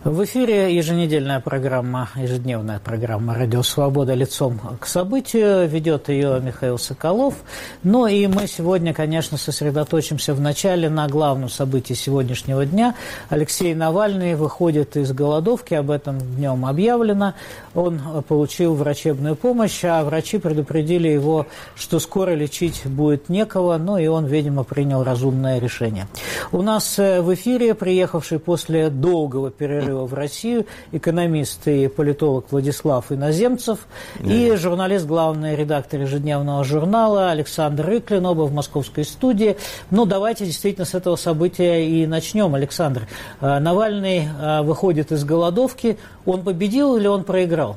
В эфире еженедельная программа, ежедневная программа «Радио Свобода. Лицом к событию». Ведет ее Михаил Соколов. Ну и мы сегодня, конечно, сосредоточимся вначале на главном событии сегодняшнего дня. Алексей Навальный выходит из голодовки, об этом днем объявлено. Он получил врачебную помощь, а врачи предупредили его, что скоро лечить будет некого, ну и он, видимо, принял разумное решение. У нас в эфире приехавший после долгого перерыва в Россию экономист и политолог Владислав Иноземцев и журналист, главный редактор ежедневного журнала Александр Рыклин, оба в московской студии. Ну, давайте действительно с этого события и начнем. Александр, Навальный выходит из голодовки. Он победил или он проиграл?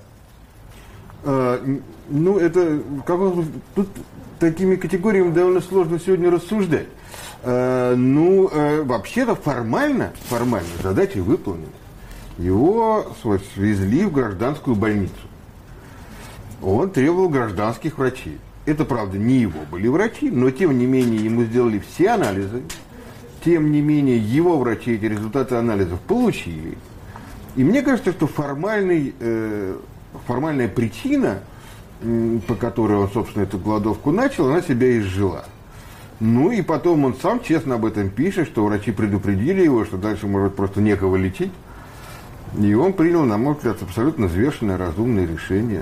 Ну, это тут такими категориями довольно сложно сегодня рассуждать. Вообще-то формально задача выполнена. Его свезли в гражданскую больницу. Он требовал гражданских врачей. Это, правда, не его были врачи, но, тем не менее, ему сделали все анализы. Тем не менее, его врачи эти результаты анализов получили. И мне кажется, что формальная причина, по которой он, собственно, эту голодовку начал, она себя изжила. Ну и потом он сам честно об этом пишет, что врачи предупредили его, что дальше может просто некого лечить. И он принял, на мой взгляд, абсолютно взвешенное, разумное решение.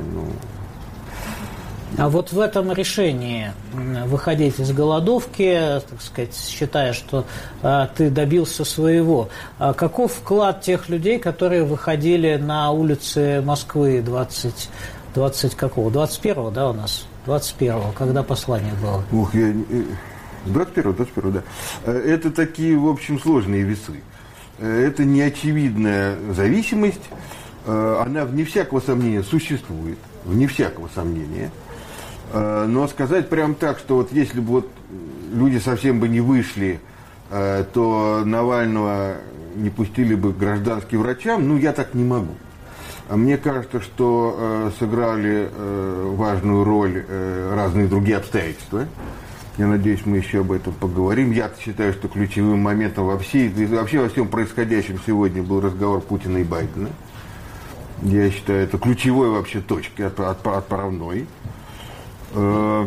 А вот в этом решении выходить из голодовки, так сказать, считая, что ты добился своего, каков вклад тех людей, которые выходили на улицы Москвы 21-го, да, у нас? 21-го, когда послание было? 21-го, да. Это такие, в общем, сложные весы. Это неочевидная зависимость, она, вне всякого сомнения, существует, вне всякого сомнения. Но сказать прям так, что вот если бы вот люди совсем бы не вышли, то Навального не пустили бы к гражданским врачам, я так не могу. Мне кажется, что сыграли важную роль разные другие обстоятельства. Я надеюсь, мы еще об этом поговорим. Я считаю, что ключевым моментом вообще во всем происходящем сегодня был разговор Путина и Байдена. Я считаю, это ключевой вообще точкой отправной. Но,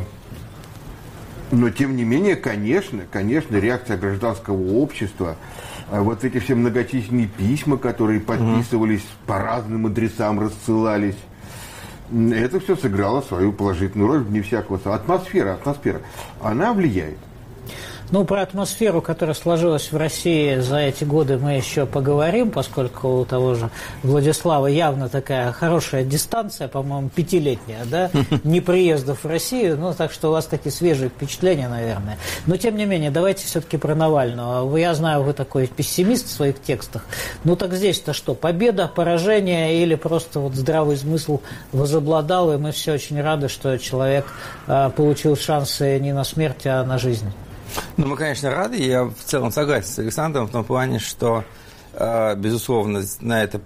тем не менее, конечно, реакция гражданского общества, вот эти все многочисленные письма, которые подписывались по разным адресам, рассылались, это все сыграло свою положительную роль, вне всякого. Атмосфера, она влияет. Ну, про атмосферу, которая сложилась в России за эти годы, мы еще поговорим, поскольку у того же Владислава явно такая хорошая дистанция, по-моему, 5-летняя, да, не приездов в Россию, так что у вас такие свежие впечатления, наверное. Но, тем не менее, давайте все-таки про Навального. Я знаю, вы такой пессимист в своих текстах. Так здесь-то что, победа, поражение или просто вот здравый смысл возобладал, и мы все очень рады, что человек получил шансы не на смерть, а на жизнь? Мы, конечно, рады. Я в целом согласен с Александром в том плане, что, безусловно, на это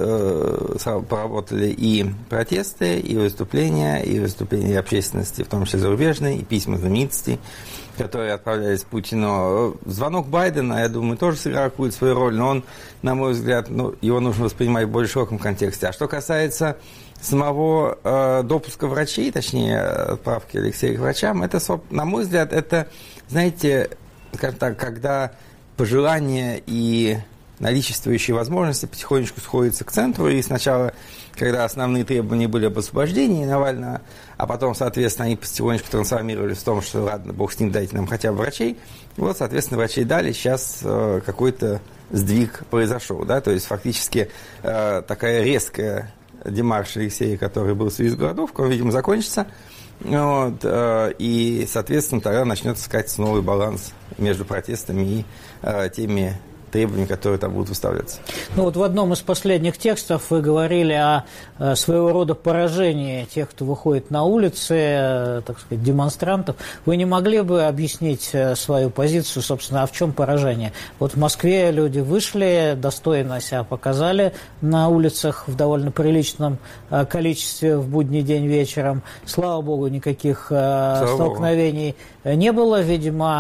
поработали и протесты, и выступления общественности, в том числе зарубежной, и письма знаменитостей, которые отправлялись Путину. Звонок Байдена, я думаю, тоже сыграл какую-то свою роль, но он, на мой взгляд, его нужно воспринимать в более широком контексте. А что касается самого допуска врачей, точнее, отправки Алексея к врачам, это, на мой взгляд, это, знаете, скажем так, когда пожелания и наличествующие возможности потихонечку сходятся к центру, и сначала, когда основные требования были об освобождении Навального, а потом, соответственно, они потихонечку трансформировались в том, что, ладно, бог с ним, дайте нам хотя бы врачей, вот, соответственно, врачей дали, сейчас какой-то сдвиг произошел, да, то есть фактически такая резкая демарш Алексея, который был в связи с голодовкой, он, видимо, закончится. И, соответственно, тогда начнется искать новый баланс между протестами и теми требований, которые там будут выставляться. В одном из последних текстов вы говорили о своего рода поражении тех, кто выходит на улицы, так сказать, демонстрантов. Вы не могли бы объяснить свою позицию, собственно, а в чем поражение? В Москве люди вышли, достойно себя показали на улицах в довольно приличном количестве в будний день вечером. Слава богу, никаких столкновений не было. Видимо,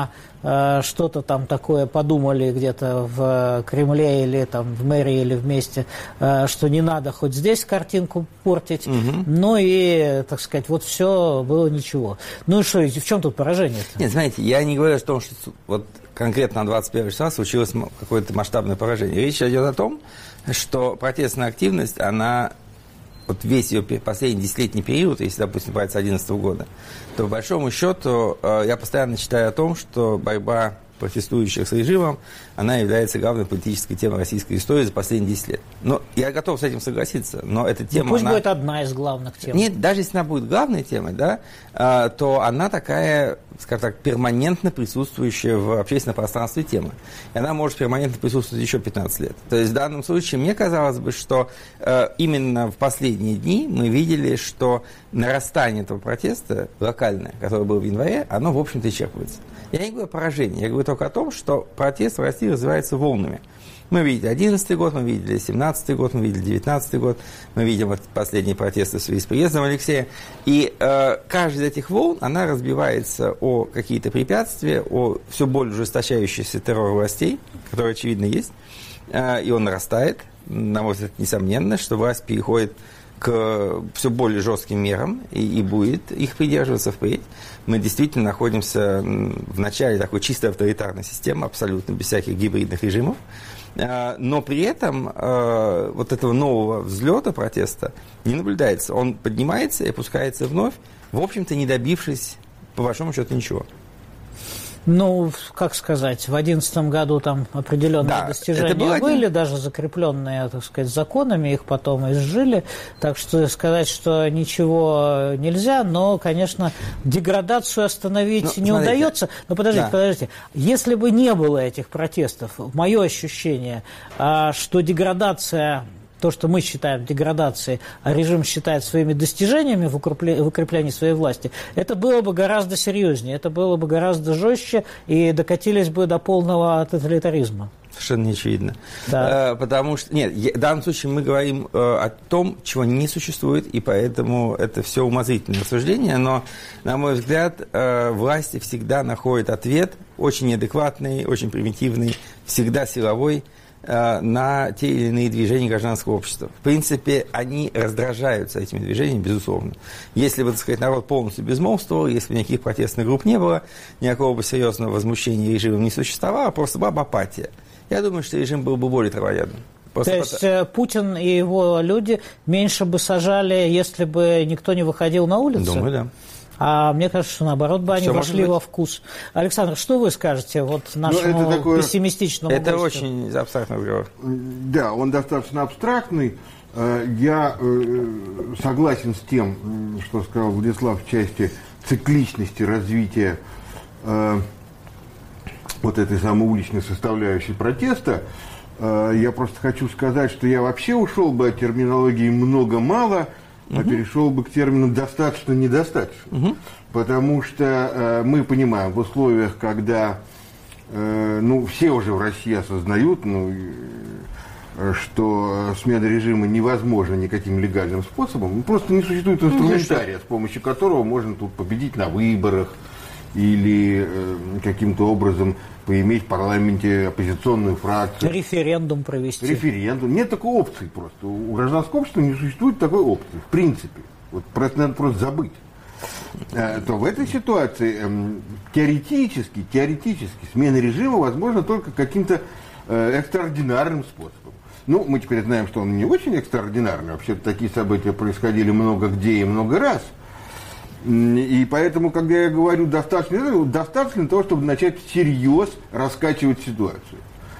что-то там такое подумали где-то в Кремле или там в мэрии или вместе, что не надо хоть здесь картинку портить. Ну и, так сказать, вот все было ничего. Ну и что, в чем тут поражение-то? Нет, знаете, я не говорю о том, что вот конкретно на 21 числа случилось какое-то масштабное поражение. Речь идет о том, что протестная активность, она, вот весь ее последний десятилетний период, если, допустим, брать с 2011 года, то, по большому счету, я постоянно читаю о том, что борьба протестующих с режимом, она является главной политической темой российской истории за последние 10 лет. Но я готов с этим согласиться, но эта тема... Пусть будет одна из главных тем. Нет, даже если она будет главной темой, да, то она такая, скажем так, перманентно присутствующая в общественном пространстве тема. И она может перманентно присутствовать еще 15 лет. То есть в данном случае мне казалось бы, что именно в последние дни мы видели, что нарастание этого протеста локальное, которое было в январе, оно, в общем-то, исчерпывается. Я не говорю о поражении, я говорю только о том, что протест в России развивается волнами. Мы видели 2011 год, мы видели 2017 год, мы видели 2019 год, мы видим вот последние протесты в связи с приездом Алексея. И каждая из этих волн, она разбивается о какие-то препятствия, о все более ужесточающийся террор властей, который, очевидно, есть, и он нарастает. На мой взгляд, несомненно, что власть переходит к все более жестким мерам и будет их придерживаться впредь. Мы действительно находимся в начале такой чистой авторитарной системы, абсолютно без всяких гибридных режимов. Но при этом вот этого нового взлета протеста не наблюдается. Он поднимается и опускается вновь, в общем-то, не добившись, по большому счету, ничего. Ну, как сказать, в 2011 году там определенные достижения были, даже закрепленные, так сказать, законами, их потом изжили. Так что сказать, что ничего нельзя, но, конечно, деградацию остановить не удается. Но подождите. Если бы не было этих протестов, мое ощущение, что деградация... То, что мы считаем деградацией, а режим считает своими достижениями в укреплении своей власти, это было бы гораздо серьезнее, это было бы гораздо жестче и докатились бы до полного тоталитаризма. Совершенно не очевидно. Да. Потому что, нет, в данном случае мы говорим о том, чего не существует, и поэтому это все умозрительное рассуждение, но, на мой взгляд, власти всегда находят ответ, очень неадекватный, очень примитивный, всегда силовой, на те или иные движения гражданского общества. В принципе, они раздражаются этими движениями, безусловно. Если бы, так сказать, народ полностью безмолвствовал, если бы никаких протестных групп не было, никакого бы серьезного возмущения режимом не существовало, просто была бы апатия. Я думаю, что режим был бы более травоядным. То есть Путин и его люди меньше бы сажали, если бы никто не выходил на улицу? Думаю, да. А мне кажется, что наоборот бы они вошли во вкус. Александр, что вы скажете вот нашему пессимистичному Это гостю? очень абстрактный разговор. Да, он достаточно абстрактный. Я согласен с тем, что сказал Владислав в части цикличности развития вот этой самой уличной составляющей протеста. Я просто хочу сказать, что я вообще ушел бы от терминологии много-мало, а перешел бы к термину «достаточно-недостаточно». Потому что мы понимаем, в условиях, когда все уже в России осознают, что смена режима невозможна никаким легальным способом, просто не существует инструментария, с помощью которого можно тут победить на выборах или каким-то образом поиметь в парламенте оппозиционную фракцию. Референдум провести. Референдум. Нет такой опции просто. У гражданского общества не существует такой опции. В принципе. Вот просто надо просто забыть. То в этой ситуации теоретически смена режима возможна только каким-то экстраординарным способом. Мы теперь знаем, что он не очень экстраординарный. Вообще-то такие события происходили много где и много раз. И поэтому, когда я говорю достаточно того, чтобы начать всерьез раскачивать ситуацию.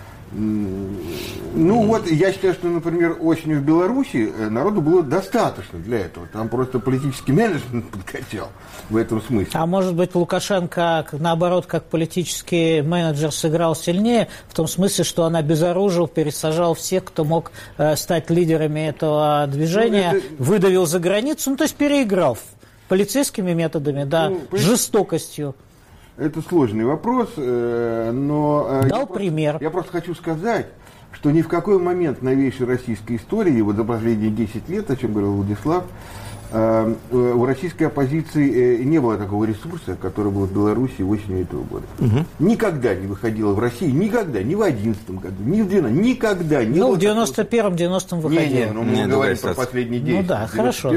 Я считаю, что, например, осенью в Беларуси народу было достаточно для этого. Там просто политический менеджмент подкачал в этом смысле. А может быть, Лукашенко, наоборот, как политический менеджер сыграл сильнее, в том смысле, что он обезоружил, пересажал всех, кто мог стать лидерами этого движения, выдавил за границу, то есть переиграл полицейскими методами, жестокостью. Это сложный вопрос, но... Дал пример. Я просто хочу сказать, что ни в какой момент новейшей российской истории, вот за последние 10 лет, о чем говорил Владислав, У российской оппозиции не было такого ресурса, который был в Беларуси осенью этого года. Никогда не выходила в России, никогда, ни в 2011 году, ни в 2012, никогда не было. Ну, в 91-м выходила. Мы говорим про последние 10. Ну да, хорошо.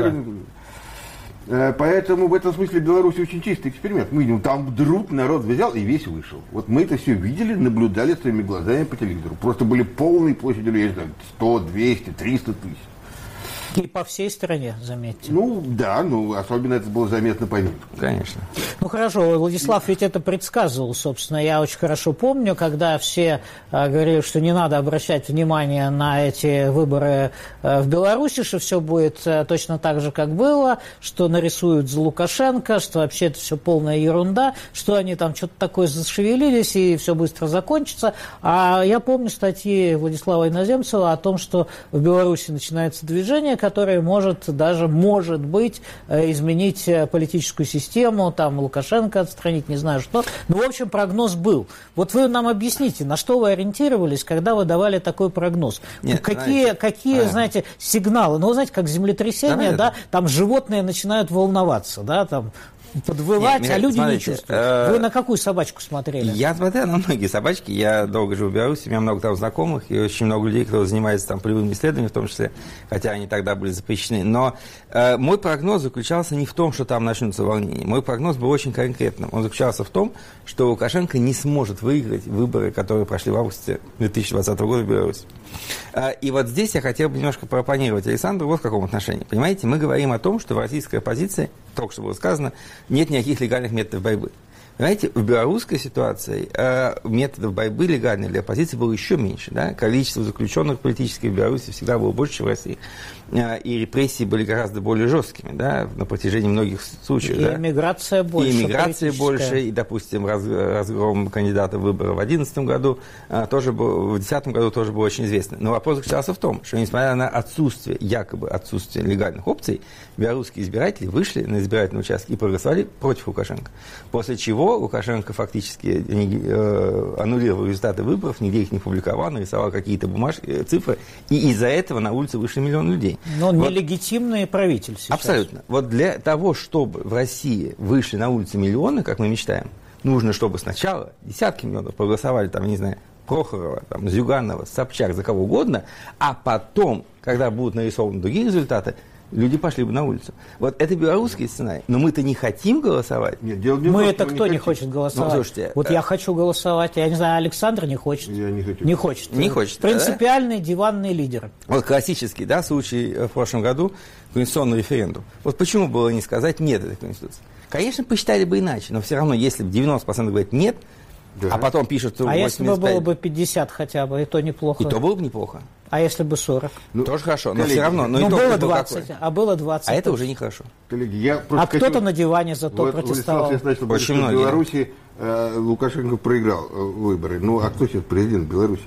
Поэтому в этом смысле Беларусь очень чистый эксперимент. Мы видим, там друг народ взял и весь вышел. Вот мы это все видели, наблюдали своими глазами по телевизору. Просто были полные площади, я не знаю, 100, 200, 300 тысяч. И по всей стране, заметьте. Ну, да, особенно это было заметно по Минску. Конечно. Ну, хорошо, Владислав ведь это предсказывал, собственно. Я очень хорошо помню, когда все говорили, что не надо обращать внимание на эти выборы в Беларуси, что все будет точно так же, как было, что нарисуют за Лукашенко, что вообще это все полная ерунда, что они там что-то такое зашевелились, и все быстро закончится. А я помню статьи Владислава Иноземцева о том, что в Беларуси начинается движение, которое может быть, изменить политическую систему, там, Лукашенко отстранить, не знаю что. Ну, в общем, прогноз был. Вот вы нам объясните, на что вы ориентировались, когда вы давали такой прогноз? Нет, какие, знаете, сигналы? Ну, вы знаете, как землетрясение, да, там животные начинают волноваться, да, там, подвывать, Нет, а люди смотрите, не чувствуют. Вы на какую собачку смотрели? Я смотрел на многие собачки. Я долго живу в Беларуси, у меня много там знакомых, и очень много людей, кто занимается там полевыми исследованиями, в том числе, хотя они тогда были запрещены. Но мой прогноз заключался не в том, что там начнутся волнения. Мой прогноз был очень конкретным. Он заключался в том, что Лукашенко не сможет выиграть выборы, которые прошли в августе 2020 года в Беларуси. И вот здесь я хотел бы немножко пропонировать Александру вот в каком отношении. Понимаете, мы говорим о том, что в российской оппозиции, только что было сказано, нет никаких легальных методов борьбы. Понимаете, в белорусской ситуации методов борьбы легальной для оппозиции было еще меньше. Да? Количество заключенных политических в Беларуси всегда было больше, чем в России. И репрессии были гораздо более жесткими, да, на протяжении многих случаев. И эмиграция больше. И эмиграция больше, и, допустим, разгром кандидата в выборы в 2011 году, тоже был, в 2010 году тоже был очень известный. Но вопрос заключался в том, что несмотря на якобы отсутствие легальных опций, белорусские избиратели вышли на избирательные участки и проголосовали против Лукашенко. После чего Лукашенко фактически аннулировал результаты выборов, нигде их не публиковал, нарисовал какие-то бумажки, цифры, и из-за этого на улице вышли миллионы людей. Но вот, нелегитимный правитель сейчас. Абсолютно. Вот для того, чтобы в России вышли на улицы миллионы, как мы мечтаем, нужно, чтобы сначала десятки миллионов проголосовали, там, не знаю, Прохорова, там, Зюганова, Собчак, за кого угодно, а потом, когда будут нарисованы другие результаты, люди пошли бы на улицу. Вот это белорусский сценарий. Но мы-то не хотим голосовать. Нет, мы это кто не хочет голосовать? Ну, слушайте, вот я хочу голосовать. Я не знаю, Александр не хочет. Я не хочу. Не хочет. Принципиальный диванный лидер. Вот классический, да, случай в прошлом году, конституционный референдум. Вот почему было не сказать нет этой конституции? Конечно, посчитали бы иначе, но все равно, если бы 90% говорит нет, да. А потом пишут, что 85... если бы было бы 50 хотя бы, и то неплохо. И то было бы неплохо. А если бы 40? Ну, тоже хорошо, но все равно. Но было 20, а было 20. А это уже нехорошо. Коллеги, кто-то на диване зато протестовал. Очень многие. В Беларуси Лукашенко проиграл выборы. Ну, а кто сейчас президент Беларуси?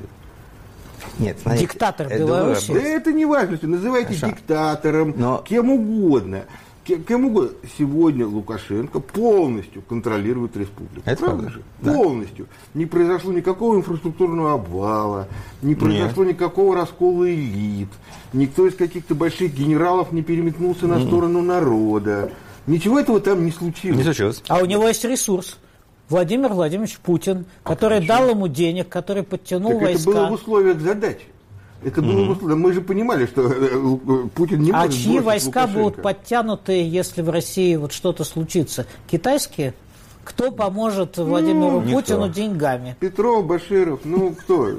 Нет, смотрите, диктатор Беларуси? Да это не важно, называйте диктатором, кем угодно. Кем угодно. Сегодня Лукашенко полностью контролирует республику. Это правда же? Да. Полностью. Не произошло никакого инфраструктурного обвала, не произошло никакого раскола элит, никто из каких-то больших генералов не переметнулся на сторону народа. Ничего этого там не случилось. Не случилось. А у него есть ресурс. Владимир Владимирович Путин, который дал ему денег, который подтянул войска. Это было в условиях задачи. Это было мы же понимали, что Путин не может. А чьи войска будут подтянуты, если в России вот что-то случится? Китайские? Кто поможет Владимиру Путину деньгами? Петров, Баширов, кто?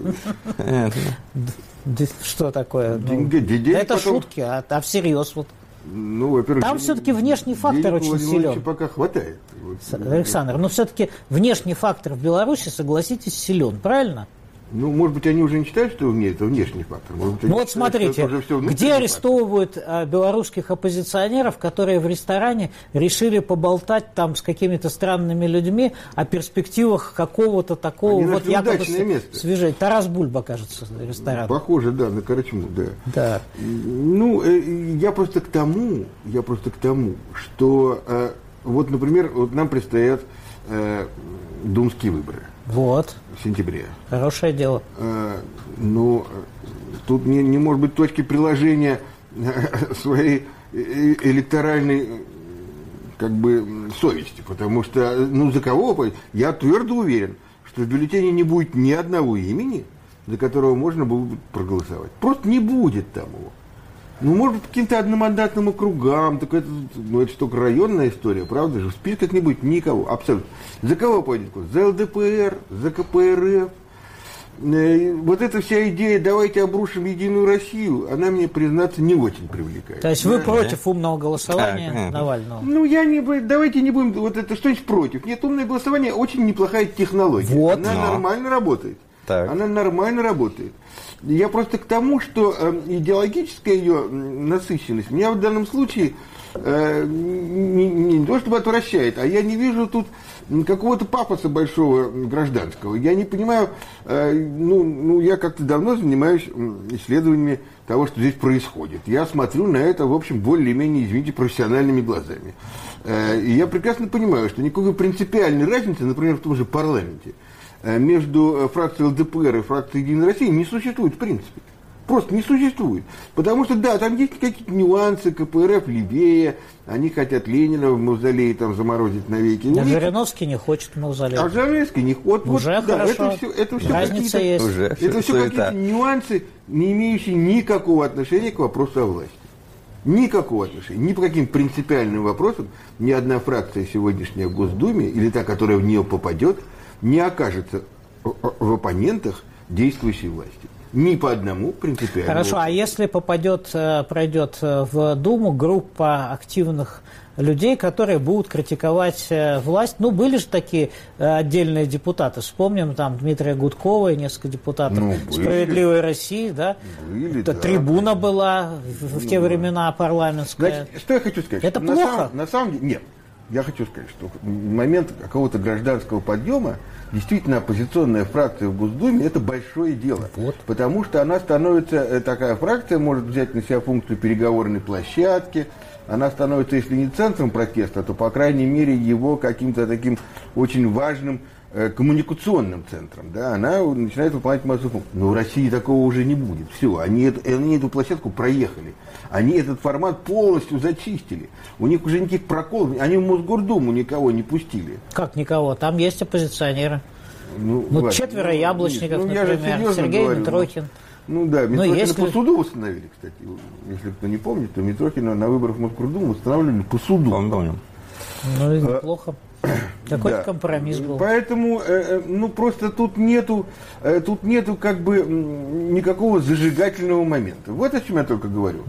Что такое? Это шутки, а всерьез вот. Во-первых, там все-таки внешний фактор очень силен. Пока хватает. Александр, но все-таки внешний фактор в Беларуси, согласитесь, силен, правильно? Может быть, они уже не считают, что это внешний фактор. Может быть, вот смотрите, где арестовывают белорусских оппозиционеров, которые в ресторане решили поболтать там с какими-то странными людьми о перспективах какого-то такого вот якобы свежее. Тарас Бульба, кажется, ресторан. Похоже, да, на Карачму, да. Я просто к тому, что вот, например, нам предстоят думские выборы. Вот. В сентябре. Хорошее дело. Тут не может быть точки приложения своей электоральной как бы совести, потому что, ну, за кого? Я твердо уверен, что в бюллетене не будет ни одного имени, за которого можно было бы проголосовать. Просто не будет там его. Ну, может быть, каким-то одномандатным округам, так это, ну, это же только районная история, правда же? В списках не будет никого, абсолютно. За кого пойдет? За ЛДПР, за КПРФ. Вот эта вся идея «давайте обрушим Единую Россию», она мне, признаться, не очень привлекает. То есть вы против умного голосования Навального? Ну, давайте не будем, вот это что-нибудь против. Нет, умное голосование очень неплохая технология. Вот. Она нормально работает. Так. Она нормально работает. Я просто к тому, что идеологическая ее насыщенность меня в данном случае не то чтобы отвращает, а я не вижу тут какого-то пафоса большого гражданского. Я не понимаю, я как-то давно занимаюсь исследованиями того, что здесь происходит. Я смотрю на это, в общем, более-менее, извините, профессиональными глазами. И я прекрасно понимаю, что никакой принципиальной разницы, например, в том же парламенте, между фракцией ЛДПР и фракцией Единой России не существует в принципе. Просто не существует. Потому что, да, там есть какие-то нюансы, КПРФ левее, они хотят Ленина в мавзолее там заморозить навеки. А Жириновский не хочет в мавзолее. А Жириновский не хочет. Уже да, хорошо. Это все разница есть. Это все какие-то нюансы, не имеющие никакого отношения к вопросу о власти. Никакого отношения. Ни по каким принципиальным вопросам ни одна фракция сегодняшняя в Госдуме, или та, которая в нее попадет, не окажется в оппонентах действующей власти. Ни по одному принципиальному. Хорошо, а если пройдет в Думу группа активных людей, которые будут критиковать власть? Ну, были же такие отдельные депутаты. Вспомним, там, Дмитрия Гудкова и несколько депутатов «Справедливой России», да? Были, да. Трибуна была в те времена парламентская. Значит, что я хочу сказать? Это плохо? На самом деле, нет. Я хочу сказать, что в момент какого-то гражданского подъема действительно оппозиционная фракция в Госдуме – это большое дело. Вот. Потому что она становится, такая фракция может взять на себя функцию переговорной площадки, она становится, если не центром протеста, то, по крайней мере, его каким-то таким очень важным коммуникационным центром. Да? Она начинает выполнять массу функций. Но в России такого уже не будет. Все, они эту площадку проехали. Они этот формат полностью зачистили. У них уже никаких проколов. Они в Мосгордуму никого не пустили. Как никого? Там есть оппозиционеры. Четверо яблочников, например. Сергей говорю, Митрохин. Да, Митрохина по суду восстановили, кстати. Если кто не помнит, то Митрохина на выборах в Мосгордуму восстанавливали по суду. Помню. Ну, неплохо. Какой-то компромисс был. Поэтому, просто тут нету как бы никакого зажигательного момента. Вот о чем я только говорю.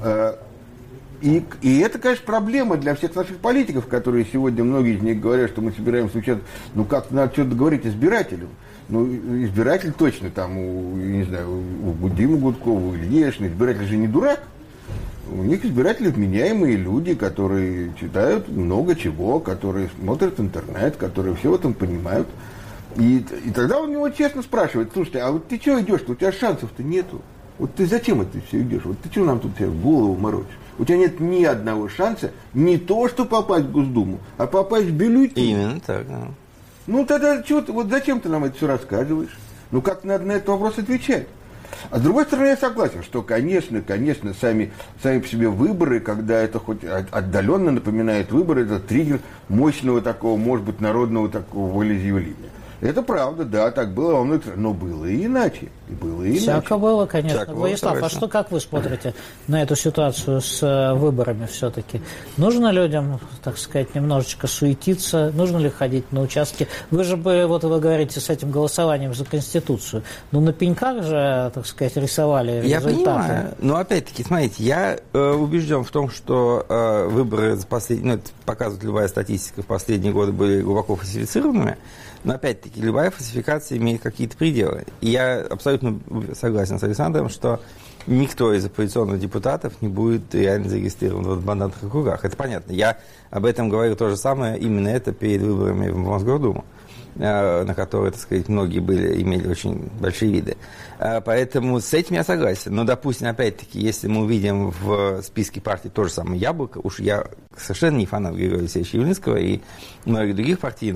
И это, конечно, проблема для всех наших политиков, которые сегодня, многие из них говорят, что мы собираемся участвовать. Как-то надо что-то говорить избирателям. Избиратель точно там, у Димы Гудкова, у Ильи Яшина, избиратель же не дурак. У них избиратели вменяемые люди, которые читают много чего, которые смотрят интернет, которые все в этом понимают. И тогда он него честно спрашивает: слушайте, а вот ты что идешь-то? У тебя шансов-то нету. Вот ты зачем это все идешь? Вот ты что нам тут голову морочишь? У тебя нет ни одного шанса не то, что попасть в Госдуму, а попасть в бюллетень. Именно так, да. Тогда вот зачем ты нам это все рассказываешь? Как надо на этот вопрос отвечать? А с другой стороны, я согласен, что, конечно, сами по себе выборы, когда это хоть отдаленно напоминает выборы, это триггер мощного такого, может быть, народного такого волеизъявления. Это правда, да, так было во многих странах, но было и иначе. Всяко было, конечно. Владислав, как вы смотрите на эту ситуацию с выборами все-таки? Нужно людям, так сказать, немножечко суетиться? Нужно ли ходить на участки? Вы вы говорите, с этим голосованием за Конституцию. На пеньках же, так сказать, рисовали результаты. Я понимаю, но опять-таки, смотрите, я убежден в том, что выборы за последние, это показывает любая статистика, в последние годы были глубоко фальсифицированными. Но, опять-таки, любая фальсификация имеет какие-то пределы. И я абсолютно согласен с Александром, что никто из оппозиционных депутатов не будет реально зарегистрирован в одномандатных округах. Это понятно. Я об этом говорю то же самое, именно это перед выборами в Мосгордуму, на которые, так сказать, многие имели очень большие виды. Поэтому с этим я согласен. Но, допустим, опять-таки, если мы увидим в списке партий то же самое «Яблоко», уж я совершенно не фанат Григория Алексеевича Явлинского и многих других партийных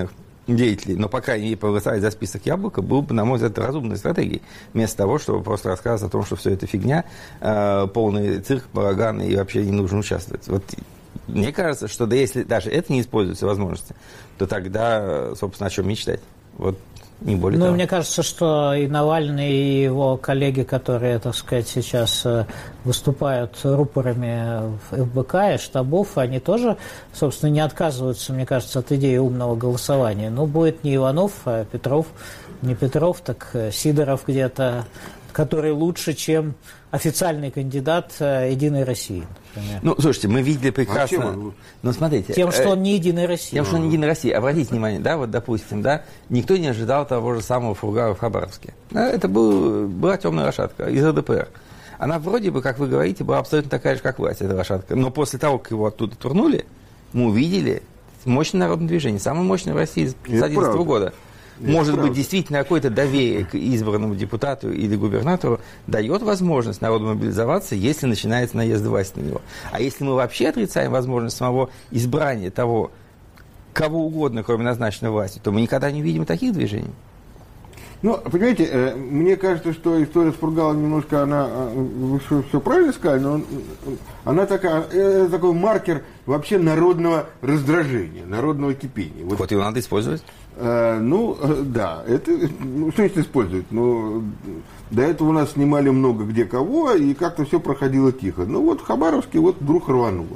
деятелей, но, по крайней мере, проголосовать за список Яблока было бы, на мой взгляд, разумной стратегией, вместо того, чтобы просто рассказывать о том, что все это фигня, полный цирк, балаган, и вообще не нужно участвовать. Вот мне кажется, что да, если даже это не используются возможности, то тогда, собственно, о чем мечтать? Вот не более того. Ну, мне кажется, что и Навальный, и его коллеги, которые, так сказать, сейчас выступают рупорами ФБК и штабов, они тоже, собственно, не отказываются, мне кажется, от идеи умного голосования. Ну, будет не Иванов, а Петров. Не Петров, так Сидоров где-то, который лучше, чем официальный кандидат «Единой России», например. Ну, слушайте, мы видели прекрасно... А чем он? Ну, смотрите... Тем, что он не «Единой России». Тем, что он не «Единой России». Обратите внимание, да, вот, допустим, да, никто не ожидал того же самого Фургала в Хабаровске. Это была темная лошадка из ЛДПР. Она вроде бы, как вы говорите, была абсолютно такая же, как власть, эта лошадка. Но после того, как его оттуда турнули, мы увидели мощное народное движение, самое мощное в России с 2011 года. Может быть, действительно какое-то доверие к избранному депутату или губернатору дает возможность народу мобилизоваться, если начинается наезд власти на него. А если мы вообще отрицаем возможность самого избрания того, кого угодно, кроме назначенной власти, то мы никогда не увидим таких движений. Ну, понимаете, мне кажется, что история с Фургалом немножко, она, вы все правильно сказали, но она такая, такой маркер вообще народного раздражения, народного кипения. Вот его надо использовать. Ну, да, это, что значит использовать? Ну, до этого у нас снимали много где кого, и как-то все проходило тихо. Ну, вот в Хабаровске вот вдруг рвануло.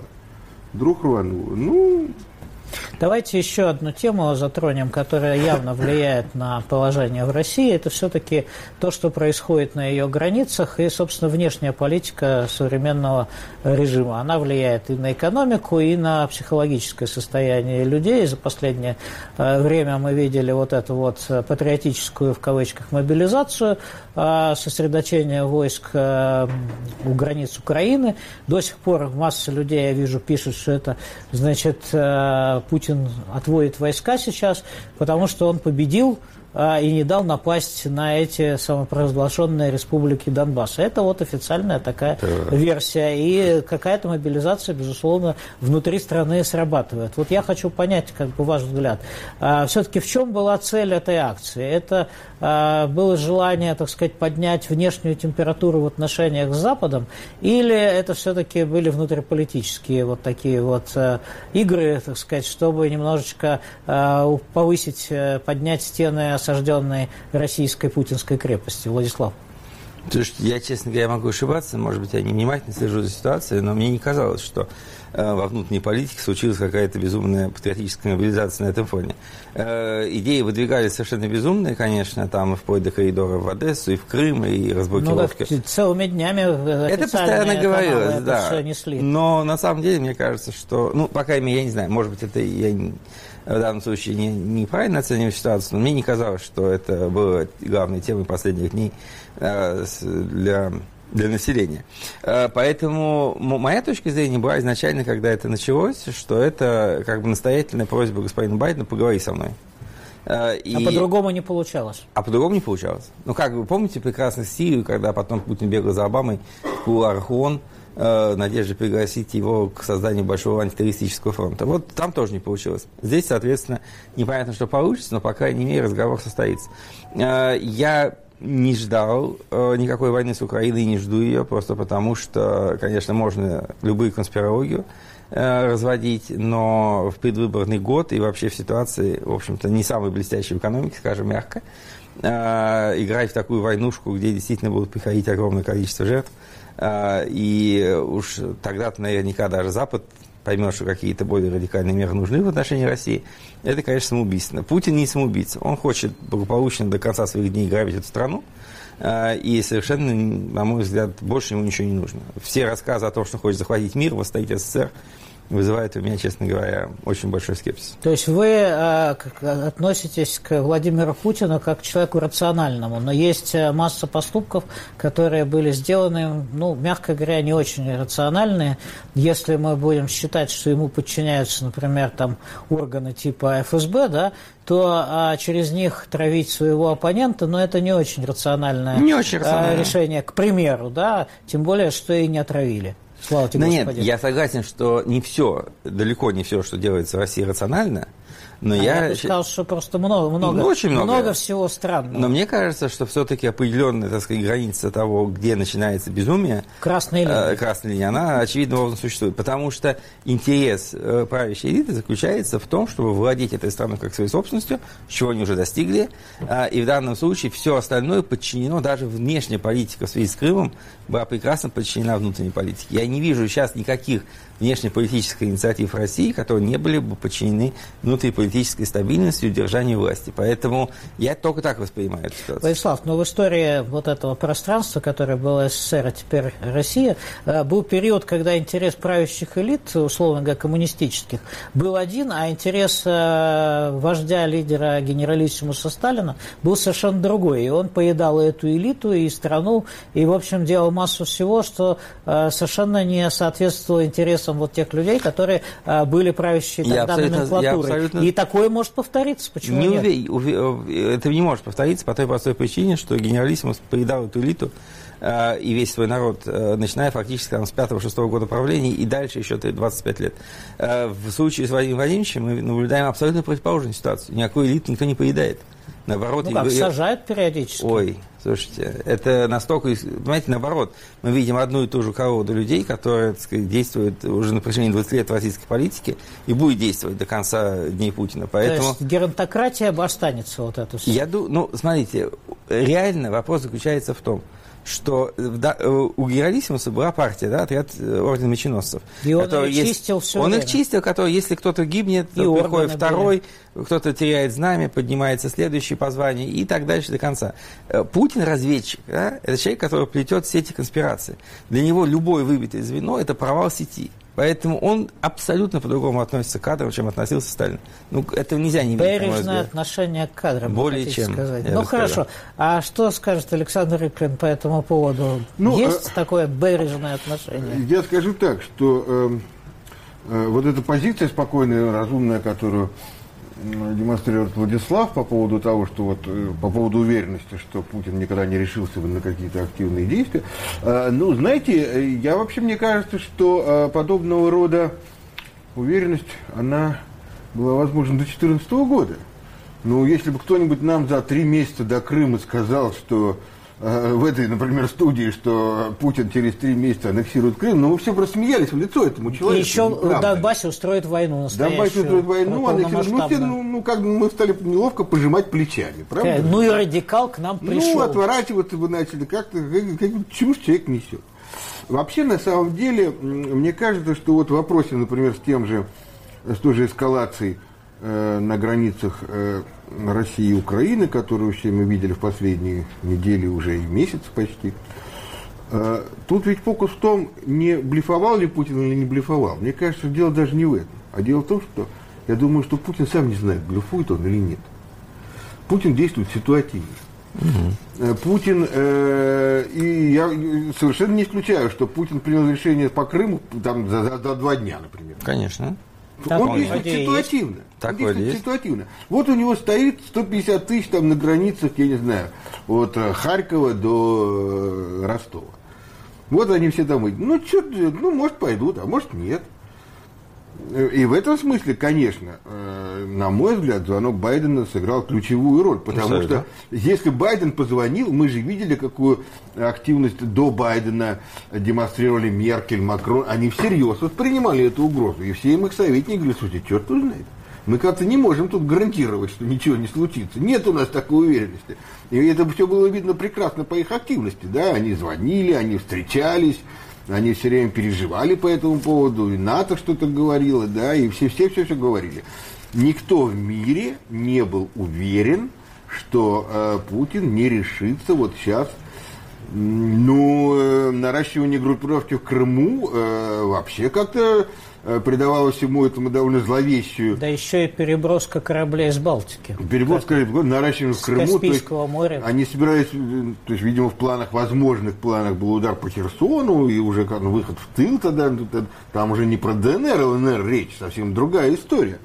Ну... Давайте еще одну тему затронем, которая явно влияет на положение в России. Это все-таки то, что происходит на ее границах и, собственно, внешняя политика современного режима. Она влияет и на экономику, и на психологическое состояние людей. За последнее время мы видели вот эту вот патриотическую, в кавычках, мобилизацию, сосредоточение войск у границ Украины. До сих пор масса людей, я вижу, пишут, что это, значит, Путин отводит войска сейчас, потому что он победил и не дал напасть на эти самопровозглашенные республики Донбасса. Это вот официальная такая версия. И какая-то мобилизация, безусловно, внутри страны срабатывает. Вот я хочу понять, как бы, ваш взгляд. Все-таки в чем была цель этой акции? Это было желание, так сказать, поднять внешнюю температуру в отношениях с Западом? Или это все-таки были внутриполитические вот такие вот игры, так сказать, чтобы немножечко повысить, поднять стены осажденной российской путинской крепости? Владислав. Слушайте, я, честно говоря, могу ошибаться, может быть, я невнимательно слежу за ситуацией, но мне не казалось, что во внутренней политике случилась какая-то безумная патриотическая мобилизация на этом фоне. Идеи выдвигались совершенно безумные, конечно, там вплоть до коридора в Одессу, и в Крым, и разблокировки. Ну, да, целыми днями это постоянно говорилось, да. Все несли. Но на самом деле, мне кажется, что, ну, по крайней мере, я не знаю, может быть, это я в данном случае неправильно оцениваю ситуацию, но мне не казалось, что это было главной темой последних дней для населения. Поэтому моя точка зрения была изначально, когда это началось, что это как бы настоятельная просьба господина Байдена: поговори со мной. А по-другому не получалось. А по-другому не получалось. Ну, как вы помните прекрасно Сирию, когда потом Путин бегал за Обамой в кулуарах ООН, надежде пригласить его к созданию большого антитеррористического фронта. Вот там тоже не получилось. Здесь, соответственно, непонятно, что получится, но, по крайней мере, разговор состоится. Я не ждал никакой войны с Украиной и не жду ее, просто потому что, конечно, можно любую конспирологию разводить, но в предвыборный год и вообще в ситуации, в общем-то, не самой блестящей в экономике, скажем мягко, играть в такую войнушку, где действительно будут приходить огромное количество жертв, и уж тогда-то наверняка даже Запад поймет, что какие-то более радикальные меры нужны в отношении России, это, конечно, самоубийственно. Путин не самоубийца. Он хочет благополучно до конца своих дней грабить эту страну, и совершенно, на мой взгляд, больше ему ничего не нужно. Все рассказы о том, что хочет захватить мир, восстановить СССР, вызывает у меня, честно говоря, очень большой скепсис. То есть вы относитесь к Владимиру Путину как к человеку рациональному, но есть масса поступков, которые были сделаны, ну, мягко говоря, не очень рациональные. Если мы будем считать, что ему подчиняются, например, там, органы типа ФСБ, да, то через них травить своего оппонента, но это не очень рациональное решение, к примеру, да, тем более, что и не отравили. Слава тебе, да Господи. Нет, я согласен, что не все, далеко не все, что делается в России, рационально, Но я бы сказал, что просто очень много всего странного. Но мне кажется, что все-таки определенная, так сказать, граница того, где начинается безумие, красная линия, она очевидно образом существует. Потому что интерес правящей элиты заключается в том, чтобы владеть этой страной как своей собственностью, чего они уже достигли. И в данном случае все остальное подчинено, даже внешняя политика в связи с Крымом была прекрасно подчинена внутренней политике. Я не вижу сейчас никаких внешнеполитических инициатив России, которые не были бы подчинены внутриполитической стабильности и удержанию власти. Поэтому я только так воспринимаю эту ситуацию. Владислав, но в истории вот этого пространства, которое было СССР, а теперь Россия, был период, когда интерес правящих элит, условно говоря, коммунистических, был один, а интерес вождя, лидера, генералиссимуса Сталина был совершенно другой. И он поедал и эту элиту, и страну, и, в общем, делал массу всего, что совершенно не соответствовало интересам вот тех людей, которые были правящие тогда номенклатурой. И такое может повториться. Почему нет? Это не может повториться по той простой причине, что генералиссимус поедал эту элиту и весь свой народ, начиная фактически с 5-6 года правления и дальше еще 25 лет. В случае с Владимиром Владимировичем мы наблюдаем абсолютно противоположную ситуацию. Никакой элиты никто не поедает. Наоборот, сажают периодически. Ой, слушайте, это настолько, понимаете, наоборот, мы видим одну и ту же колоду людей, которые, так сказать, действуют уже на протяжении 20 лет в российской политике и будет действовать до конца дней Путина. Поэтому... То есть геронтократия останется вот это все? Я думаю, смотрите, реально вопрос заключается в том, что у генералиссимуса была партия, да, отряд орден меченосцев. И он их чистил все время. Он их чистил, который, если кто-то гибнет, приходит второй, кто-то теряет знамя, поднимается следующий по званию и так дальше до конца. Путин разведчик, да, это человек, который плетет сети конспирации. Для него любое выбитое звено – это провал сети. Поэтому он абсолютно по-другому относится к кадрам, чем относился Сталин. Ну, этого нельзя не видеть. Бережное отношение к кадрам, более чем. Сказать. Ну, хорошо. А что скажет Александр Рыклин по этому поводу? Есть такое бережное отношение? Я скажу так, что вот эта позиция спокойная, разумная, которую демонстрирует Владислав по поводу того, что вот по поводу уверенности, что Путин никогда не решился бы на какие-то активные действия. Ну, знаете, мне кажется, что подобного рода уверенность, она была возможна до 2014 года. Ну, если бы кто-нибудь нам за 3 месяца до Крыма сказал, что в этой, например, студии, что Путин через 3 месяца аннексирует Крым, но мы все просто смеялись в лицо этому человеку. И еще в Донбассе устроит войну настоящую. Донбассе устроит войну, как бы мы стали неловко пожимать плечами, правда? Ну и радикал к нам пришел. Ну, отворачиваться вы начали, как-то, чушь человек несет. Вообще, на самом деле, мне кажется, что вот в вопросе, например, с той же эскалацией на границах России и Украины, которую все мы видели в последние недели, уже и месяц почти. Тут ведь фокус в том, не блефовал ли Путин или не блефовал. Мне кажется, дело даже не в этом. А дело в том, что я думаю, что Путин сам не знает, блефует он или нет. Путин действует ситуативно. Путин, и я совершенно не исключаю, что Путин принял решение по Крыму там, за 2 дня, например. Конечно. Он действует ситуативно. Вот у него стоит 150 тысяч там на границах, я не знаю, от Харькова до Ростова. Вот они все там идут. Может, пойдут, а может, нет. И в этом смысле, конечно, на мой взгляд, звонок Байдена сыграл ключевую роль. Потому что если Байден позвонил, мы же видели, какую активность до Байдена демонстрировали Меркель, Макрон. Они всерьез воспринимали эту угрозу. И все им их советники говорили: слушайте, черт узнает. Мы как-то не можем тут гарантировать, что ничего не случится. Нет у нас такой уверенности. И это все было видно прекрасно по их активности. Да? Они звонили, они встречались. Они все время переживали по этому поводу, и НАТО что-то говорило, да, и все говорили. Никто в мире не был уверен, что Путин не решится вот сейчас. Наращивание группировки в Крыму вообще как-то придавалось всему этому довольно зловещую. Да еще и переброска кораблей из Балтики. Переброска кораблей, наращивание в Крыму. Каспийского моря. Они собирались, то есть, видимо, возможных планах был удар по Херсону, и уже выход в тыл тогда, там уже не про ДНР, ЛНР речь, совсем другая история.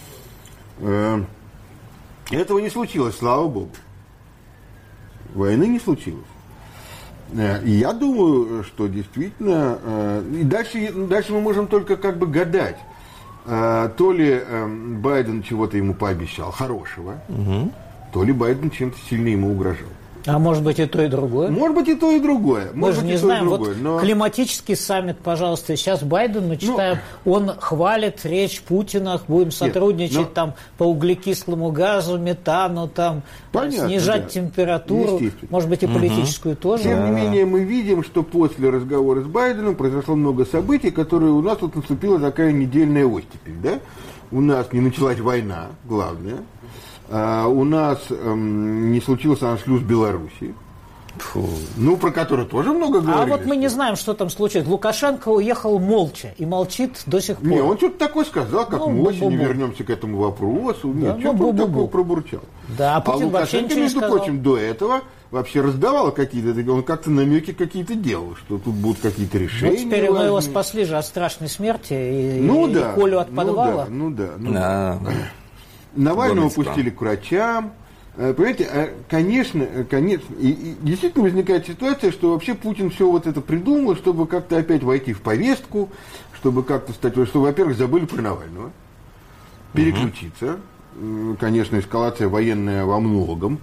Этого не случилось, слава богу. Войны не случилось. И я думаю, что действительно... И дальше мы можем только как бы гадать. То ли Байден чего-то ему пообещал хорошего, то ли Байден чем-то сильно ему угрожал. А может быть и то, и другое? Может быть и то, и другое. Мы же не знаем. Климатический саммит, пожалуйста. Сейчас Байден, мы читаем, он хвалит речь Путина, будем сотрудничать там по углекислому газу, метану, там, снижать температуру, может быть и политическую тоже. Тем не менее, мы видим, что после разговора с Байденом произошло много событий, которые у нас вот наступила такая недельная оттепель. Да? У нас не началась война, главное. У нас не случился аншлюз Беларуси, про который тоже много говорили. А вот мы не знаем, что там случилось. Лукашенко уехал молча и молчит до сих пор. Не, он что-то такое сказал, как мы осенью вернемся к этому вопросу. Нет, что-то он такое пробурчал. Да, а Путин вообще ничего не сказал. Между прочим, до этого вообще раздавал какие-то, он как-то намеки какие-то делал, что тут будут какие-то решения. Ну, теперь мы его спасли же от страшной смерти и Колю от подвала. Да. Навального пустили к врачам. Понимаете, конечно, и действительно возникает ситуация, что вообще Путин все вот это придумал, чтобы как-то опять войти в повестку, чтобы как-то стать, что, во-первых, забыли про Навального, переключиться. Конечно, эскалация военная во многом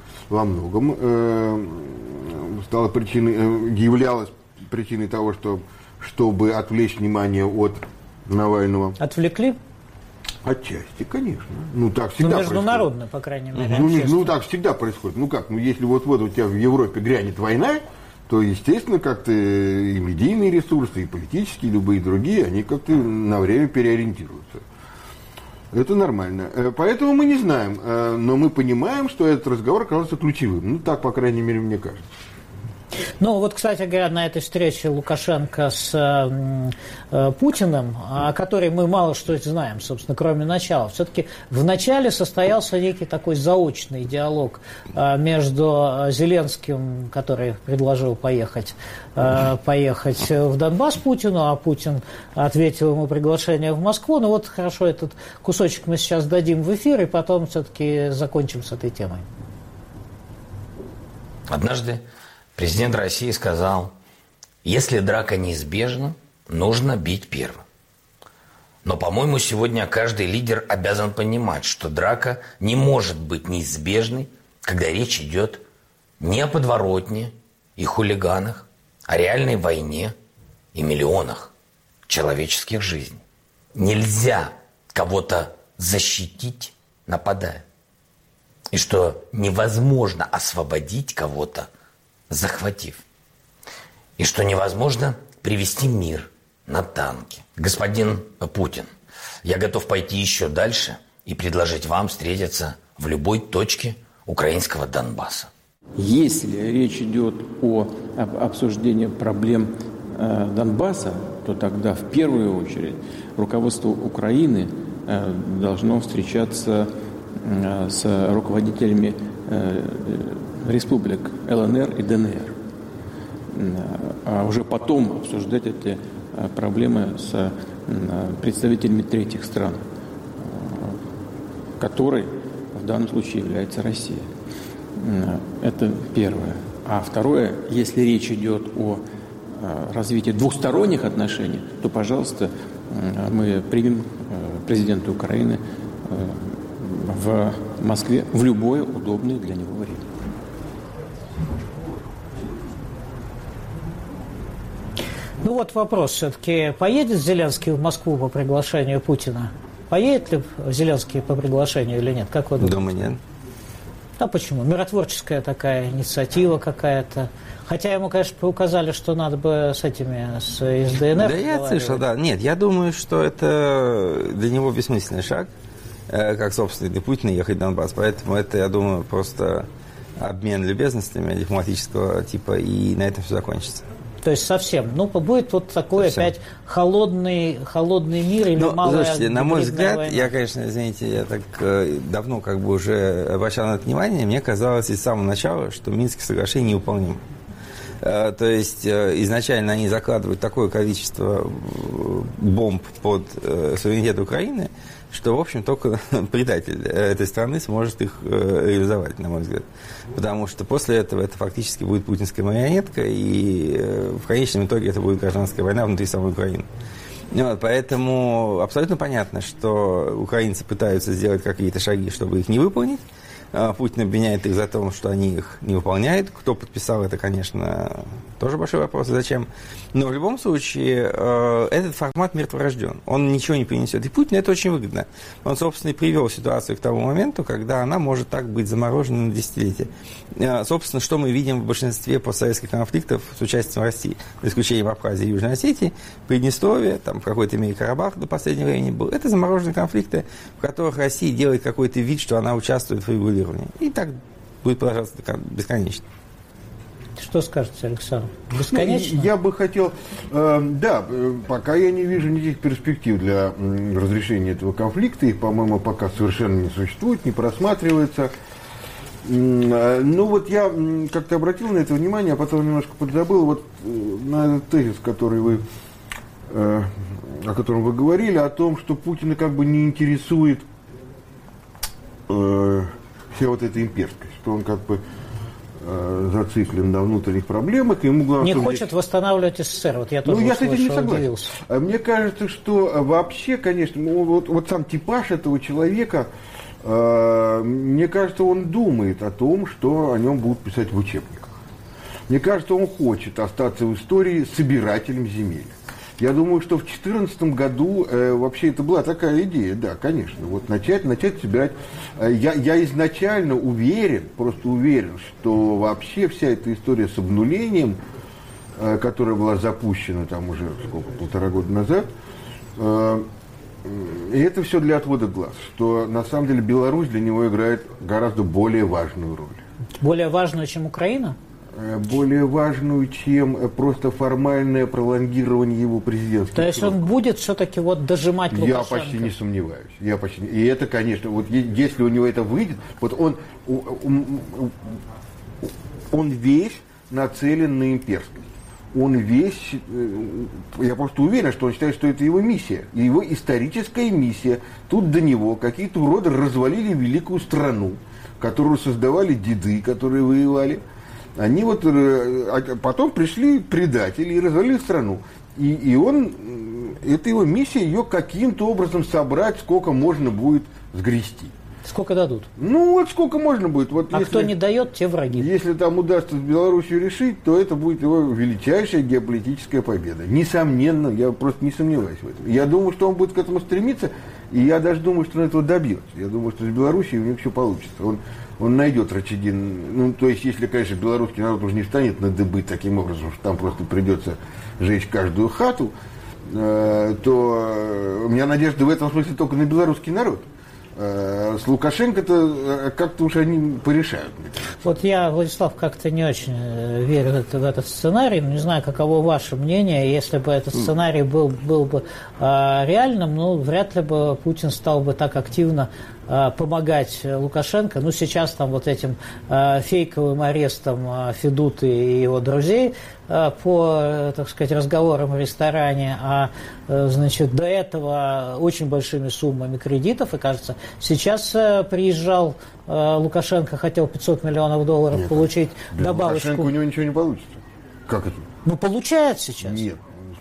стала причиной, являлась причиной того, чтобы отвлечь внимание от Навального. Отвлекли? Отчасти, конечно. Так всегда международно, происходит. По крайней мере. Так всегда происходит. Если вот у тебя в Европе грянет война, то, естественно, как-то и медийные ресурсы, и политические, и любые другие, они как-то на время переориентируются. Это нормально. Поэтому мы не знаем, но мы понимаем, что этот разговор оказался ключевым. Так, по крайней мере, мне кажется. Кстати говоря, на этой встрече Лукашенко с Путиным, о которой мы мало что знаем, собственно, кроме начала. Все-таки в начале состоялся некий такой заочный диалог между Зеленским, который предложил поехать в Донбасс Путину, а Путин ответил ему приглашение в Москву. Хорошо, этот кусочек мы сейчас дадим в эфир, и потом все-таки закончим с этой темой. Однажды президент России сказал: если драка неизбежна, нужно бить первым. Но, по-моему, сегодня каждый лидер обязан понимать, что драка не может быть неизбежной, когда речь идет не о подворотне и хулиганах, а о реальной войне и миллионах человеческих жизней. Нельзя кого-то защитить, нападая. И что невозможно освободить кого-то, захватив. И что невозможно привести мир на танке. Господин Путин, я готов пойти еще дальше и предложить вам встретиться в любой точке украинского Донбасса. Если речь идет об обсуждении проблем Донбасса, то тогда в первую очередь руководство Украины должно встречаться с руководителями республик ЛНР и ДНР, а уже потом обсуждать эти проблемы с представителями третьих стран, которой в данном случае является Россия. Это первое. А второе, если речь идет о развитии двухсторонних отношений, то, пожалуйста, мы примем президента Украины в Москве в любое удобное для него время. Вопрос все-таки. Поедет Зеленский в Москву по приглашению Путина? Поедет ли Зеленский по приглашению или нет? Как вы думаете? Думаю, нет. А почему? Миротворческая такая инициатива какая-то. Хотя ему, конечно, указали, что надо бы с из ДНР. Да, я слышал, да. Нет, я думаю, что это для него бессмысленный шаг, как, собственно, для Путина ехать в Донбасс. Поэтому это, я думаю, просто обмен любезностями дипломатического типа, и на этом все закончится. То есть совсем. Будет такой совсем. Опять холодный мир или малая. Слушайте, на мой взгляд, война. я, конечно, извините, я так давно уже обращал на это внимание, мне казалось с самого начала, что Минские соглашения невыполнимы. То есть изначально они закладывают такое количество бомб под суверенитет Украины, что, в общем, только предатель этой страны сможет их реализовать, на мой взгляд. Потому что после этого это фактически будет путинская марионетка, и в конечном итоге это будет гражданская война внутри самой Украины. Вот, поэтому абсолютно понятно, что украинцы пытаются сделать какие-то шаги, чтобы их не выполнить. Путин обвиняет их за то, что они их не выполняют. Кто подписал это, конечно, тоже большой вопрос, зачем. Но в любом случае, этот формат мертворожден. Он ничего не принесет. И Путину это очень выгодно. Он, собственно, и привел ситуацию к тому моменту, когда она может так быть заморожена на десятилетия. Собственно, что мы видим в большинстве постсоветских конфликтов с участием России, за исключением Абхазии и Южной Осетии, Приднестровье, там в какой-то мере Карабах до последнего времени был. Это замороженные конфликты, в которых Россия делает какой-то вид, что она участвует в регулировании. И так будет продолжаться бесконечно. Что скажете, Александр? Бесконечно? Я бы хотел... пока я не вижу никаких перспектив для разрешения этого конфликта. Их, по-моему, пока совершенно не существует, не просматривается. Ну вот я как-то обратил на это внимание, а потом немножко подзабыл. Вот на этот тезис, который о котором вы говорили, о том, что Путина как бы не интересует вся вот эта имперскость, что он как бы зациклен на внутренних проблемах, и ему главное... Не хочет восстанавливать СССР, вот я тоже я с этим не согласен. удивился. Мне кажется, что вообще, конечно, вот сам типаж этого человека, мне кажется, он думает о том, что о нем будут писать в учебниках. Мне кажется, он хочет остаться в истории собирателем земель. Я думаю, что в 2014 году вообще это была такая идея, да, конечно, вот начать собирать. Я изначально уверен, просто уверен, что вообще вся эта история с обнулением, которая была запущена там уже, полтора года назад, и это все для отвода глаз, что на самом деле Беларусь для него играет гораздо более важную роль. Более важную, чем Украина? Более важную, чем просто формальное пролонгирование его президентских То есть сроков. он будет все-таки вот дожимать Лукашенко? Я почти не сомневаюсь. И это, конечно, вот если у него это выйдет, вот он весь нацелен на имперскость. Он весь, я просто уверен, что он считает, что это его миссия, его историческая миссия. Тут до него какие-то уроды развалили великую страну, которую создавали деды, которые воевали. Они вот потом пришли предатели и развалили страну. И он, это его миссия, ее каким-то образом собрать, сколько можно будет сгрести. Сколько дадут? Ну, вот сколько можно будет. Вот а если, кто не дает, те враги. Если там удастся с Белоруссией решить, то это будет его величайшая геополитическая победа. Несомненно, я просто не сомневаюсь в этом. Я думаю, что он будет к этому стремиться, и я даже думаю, что он этого добьется. Я думаю, что с Белоруссией у него все получится. Он найдет рычаги. Ну, то есть, если, конечно, белорусский народ уже не встанет на дыбы таким образом, что там просто придется жечь каждую хату, то у меня надежда в этом смысле только на белорусский народ. С Лукашенко-то как-то уж они порешают. Вот я, Владислав, как-то не очень верю в этот сценарий. Не знаю, каково ваше мнение. Если бы этот сценарий был бы реальным, ну, вряд ли бы Путин стал бы так активно помогать Лукашенко. Ну, сейчас там вот этим фейковым арестом Федуты и его друзей по, так сказать, разговорам в ресторане, значит, до этого очень большими суммами кредитов. И, кажется, сейчас приезжал Лукашенко, хотел $500 миллионов получить добавочку. Лукашенко у него ничего не получится. Как это? Ну, получает сейчас. Нет.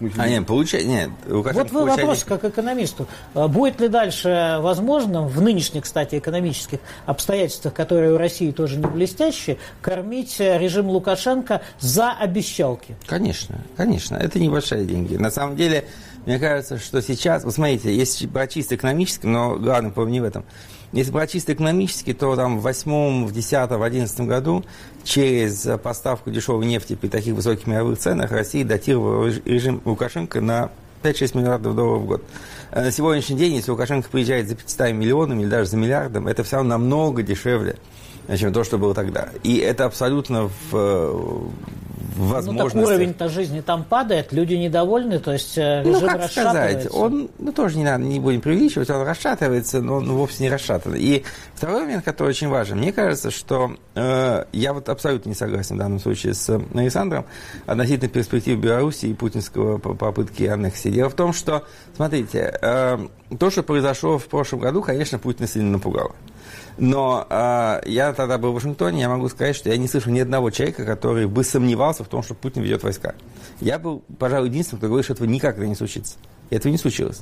Вот вы вопрос как экономисту. Будет ли дальше возможным, в нынешних, кстати, экономических обстоятельствах, которые у России тоже не блестящие, кормить режим Лукашенко за обещалки? Конечно, конечно. Это небольшие деньги. На самом деле, мне кажется, что сейчас, вот смотрите, если брать чисто экономически, но главное, не в этом. Если брать чисто экономически, то там в 2008, в 2010, в 2011 году через поставку дешевой нефти при таких высоких мировых ценах Россия датировала режим Лукашенко на 5-6 миллиардов долларов в год. На сегодняшний день, если Лукашенко приезжает за 500 миллионами или даже за миллиардом, это все равно намного дешевле, чем то, что было тогда. И это абсолютно возможности. Ну, так уровень-то жизни там падает, люди недовольны, то есть режим расшатывается. Сказать, он, тоже не будем преувеличивать, он расшатывается, но он вовсе не расшатан. И второй момент, который очень важен, мне кажется, что я вот абсолютно не согласен в данном случае с Александром относительно перспектив Беларуси и путинского попытки аннексии. Дело в том, что, смотрите, то, что произошло в прошлом году, конечно, Путина сильно напугало. Но я тогда был в Вашингтоне, я могу сказать, что я не слышал ни одного человека, который бы сомневался, в том, что Путин ведет войска. Я был, пожалуй, единственным, кто говорит, что этого никогда не случится. И этого не случилось.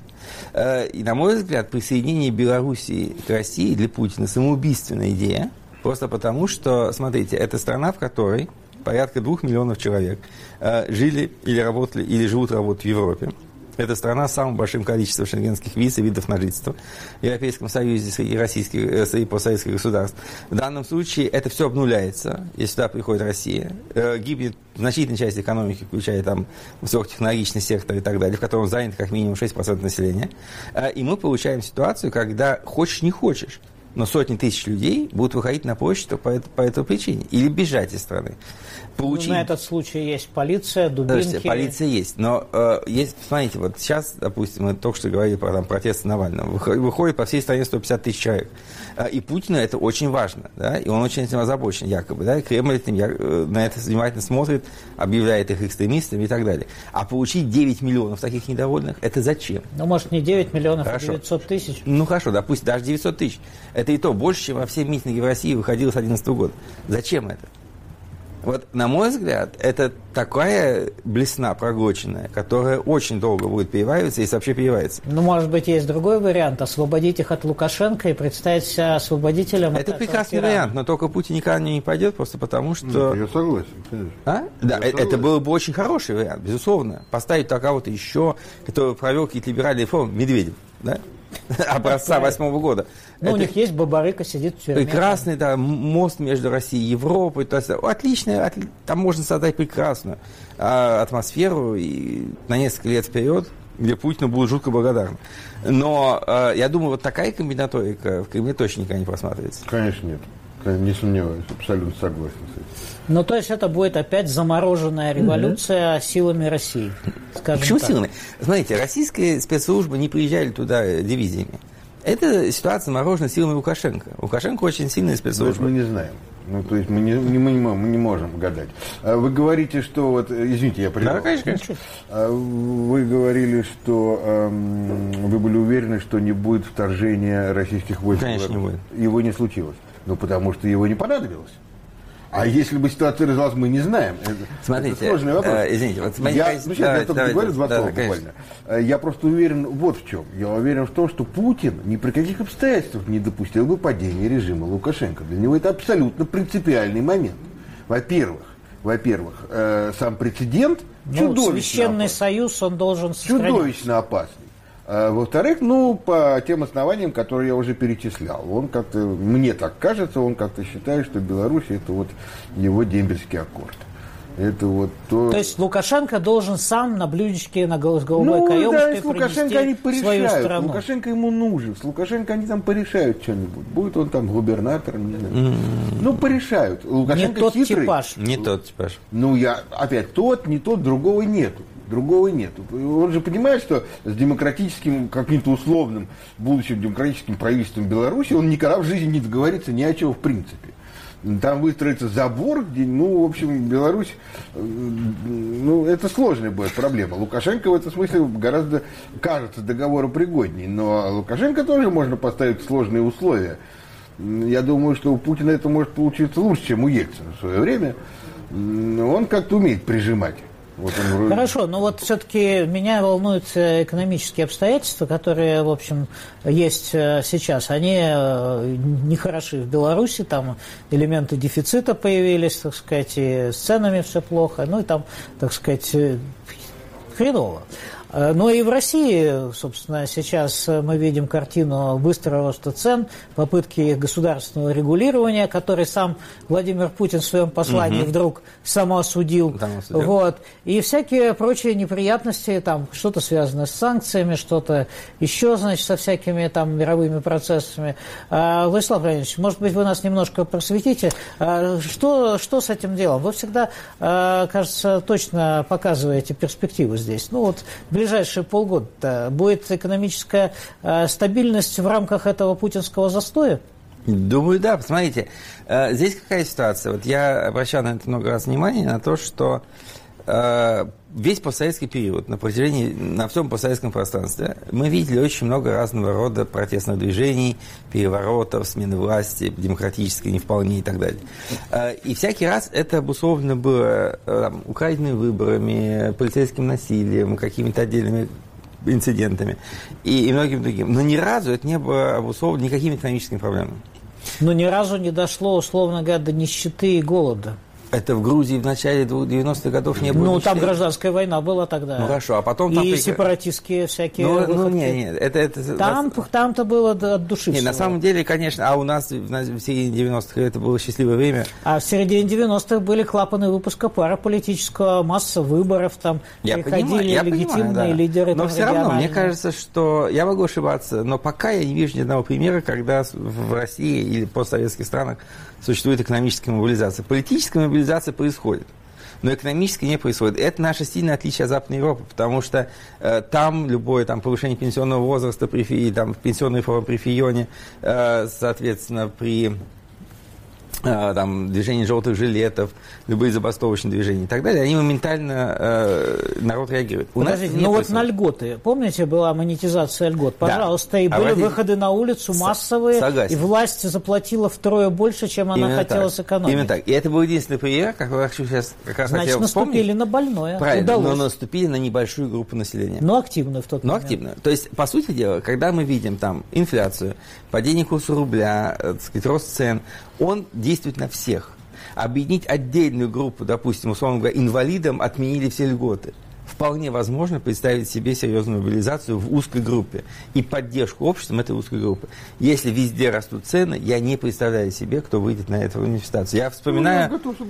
И, на мой взгляд, присоединение Белоруссии к России для Путина самоубийственная идея, просто потому, что, смотрите, это страна, в которой порядка 2 миллионов человек жили или работали, или живут-работают в Европе. Это страна с самым большим количеством шенгенских виз и видов на жительство в Европейском Союзе среди постсоветских государств. В данном случае это все обнуляется, если сюда приходит Россия. Гибнет значительная часть экономики, включая там высокотехнологичный сектор и так далее, в котором занято как минимум 6% населения. И мы получаем ситуацию, когда хочешь не хочешь, но сотни тысяч людей будут выходить на площадь по этой причине или бежать из страны. На этот случай есть полиция, дубинки. Подождите, полиция есть, но есть, смотрите, вот сейчас, допустим, мы только что говорили про протесты Навального, выходит по всей стране 150 тысяч человек, и Путину это очень важно, да, и он очень этим озабочен, якобы, да, и Кремль на это внимательно смотрит, объявляет их экстремистами и так далее. А получить 9 миллионов таких недовольных, это зачем? Ну, может, не 9 миллионов, хорошо. А 900 тысяч? Ну, хорошо, допустим, даже 900 тысяч. Это и то больше, чем во все митинги в России выходило с 2011 года. Зачем это? Вот, на мой взгляд, это такая блесна проглоченная, которая очень долго будет перевариваться, если вообще переварится. Ну, может быть, есть другой вариант – освободить их от Лукашенко и представить себя освободителем. Это прекрасный вариант, но только Путин никогда не пойдет, просто потому что… Ну, я согласен, конечно. Да, это был бы очень хороший вариант, безусловно. Поставить кого-то еще, который провел какие-то либеральные реформы, Медведев, да? Образца 2008 года. Ну, у них есть Бабарыка, сидит в тюрьме. Прекрасный, да, мост между Россией и Европой. То есть, отлично, там можно создать прекрасную атмосферу и на несколько лет вперед, где Путину будут жутко благодарны. Но я думаю, вот такая комбинаторика в Кремле точно никогда не просматривается. Конечно, нет. Не сомневаюсь, абсолютно согласен с этим. Ну, то есть это будет опять замороженная революция силами России, скажем Почему так. силами? Смотрите, российские спецслужбы не приезжали туда дивизиями. Эта ситуация заморожена силами Лукашенко. Лукашенко очень сильная спецслужба. Мы не знаем. Ну, то есть мы не можем гадать. Вы говорите, что вот, извините, я прервал. Да, конечно. Вы говорили, что вы были уверены, что не будет вторжения российских войск. Конечно, не будет. Его не случилось. Ну, потому что его не понадобилось. А если бы ситуация развивалась, мы не знаем. Смотрите, это сложный вопрос. Извините, вот я только говорю два слова буквально. Я просто уверен вот в чем. Я уверен в том, что Путин ни при каких обстоятельствах не допустил бы падения режима Лукашенко. Для него это абсолютно принципиальный момент. Во-первых, сам прецедент чудовищно Священный опасный. союз, он должен сохранить. Чудовищно опасный. Во-вторых, по тем основаниям, которые я уже перечислял. Он как-то, мне так кажется, он как-то считает, что Беларусь это вот его дембельский аккорд. Это вот то... То есть Лукашенко должен сам на блюдечке, на голубой каемочке с Лукашенко они принести свою страну. Лукашенко ему нужен. С Лукашенко они там порешают что-нибудь. Будет он там губернатором, не знаю. Ну, порешают. Лукашенко не тот хитрый. типаж. Не тот типаж. Ну, не тот, другого нету. Он же понимает, что с демократическим, каким-то условным, будущим демократическим правительством Беларуси он никогда в жизни не договорится ни о чем в принципе. Там выстроится забор, где, в общем, Беларусь, это сложная будет проблема. Лукашенко в этом смысле гораздо, кажется, договоропригодней, но Лукашенко тоже можно поставить сложные условия. Я думаю, что у Путина это может получиться лучше, чем у Ельцина в свое время. Он как-то умеет прижимать. Хорошо, но вот все-таки меня волнуют экономические обстоятельства, которые, в общем, есть сейчас. Они не хороши в Беларуси, там элементы дефицита появились, так сказать, и с ценами все плохо, и там, так сказать, хреново. Но и в России, собственно, сейчас мы видим картину быстрого роста цен, попытки государственного регулирования, который сам Владимир Путин в своем послании вдруг самоосудил. Вот. И всякие прочие неприятности, там что-то связанное с санкциями, что-то еще, значит, со всякими там мировыми процессами. Владислав Леонидович, может быть, вы нас немножко просветите. Что с этим делом? Вы всегда, кажется, точно показываете перспективу здесь. В ближайшие полгода будет экономическая стабильность в рамках этого путинского застоя? Думаю, да. Посмотрите, здесь какая ситуация. Вот я обращал на это много раз внимание, на то, что весь постсоветский период, на всем постсоветском пространстве, мы видели очень много разного рода протестных движений, переворотов, смены власти, демократической не вполне и так далее. И всякий раз это обусловлено было украденными выборами, полицейским насилием, какими-то отдельными инцидентами и многим другим. Но ни разу это не было обусловлено никакими экономическими проблемами. Но ни разу не дошло, условно говоря, до нищеты и голода. Это в Грузии в начале 90-х годов не было. Ну, там гражданская война была тогда. Ну, хорошо, а потом... И сепаратистские всякие выходки. Нет, Там-то было от души. Нет, на самом деле, конечно, а у нас в середине 90-х это было счастливое время. А в середине 90-х были клапаны выпуска пара политического, масса выборов, там приходили легитимные лидеры. Но все равно, мне кажется, что я могу ошибаться, но пока я не вижу ни одного примера, когда в России или постсоветских странах существует экономическая мобилизация. Политическая мобилизация происходит, но экономически не происходит. Это наше сильное отличие от Западной Европы, потому что там любое повышение пенсионного возраста, пенсионная реформа при Фионе, соответственно, при движении желтых жилетов, любые забастовочные движения и так далее, они моментально народ реагирует. Подождите, вот на льготы, помните, была монетизация льгот? Пожалуйста, да. И были выходы на улицу массовые, согласен. И власть заплатила втрое больше, чем она хотела сэкономить. Именно так. И это был единственный пример, как я хочу сейчас Значит, наступили на больное. Правильно, но наступили на небольшую группу населения. Но активно в тот момент. Но активно. То есть, по сути дела, когда мы видим инфляцию, падение курса рубля, рост цен, он действует на всех. Объединить отдельную группу, допустим, условно говоря, инвалидам отменили все льготы. Вполне возможно представить себе серьезную мобилизацию в узкой группе и поддержку обществом этой узкой группы. Если везде растут цены, я не представляю себе, кто выйдет на эту манифестацию. Я вспоминаю,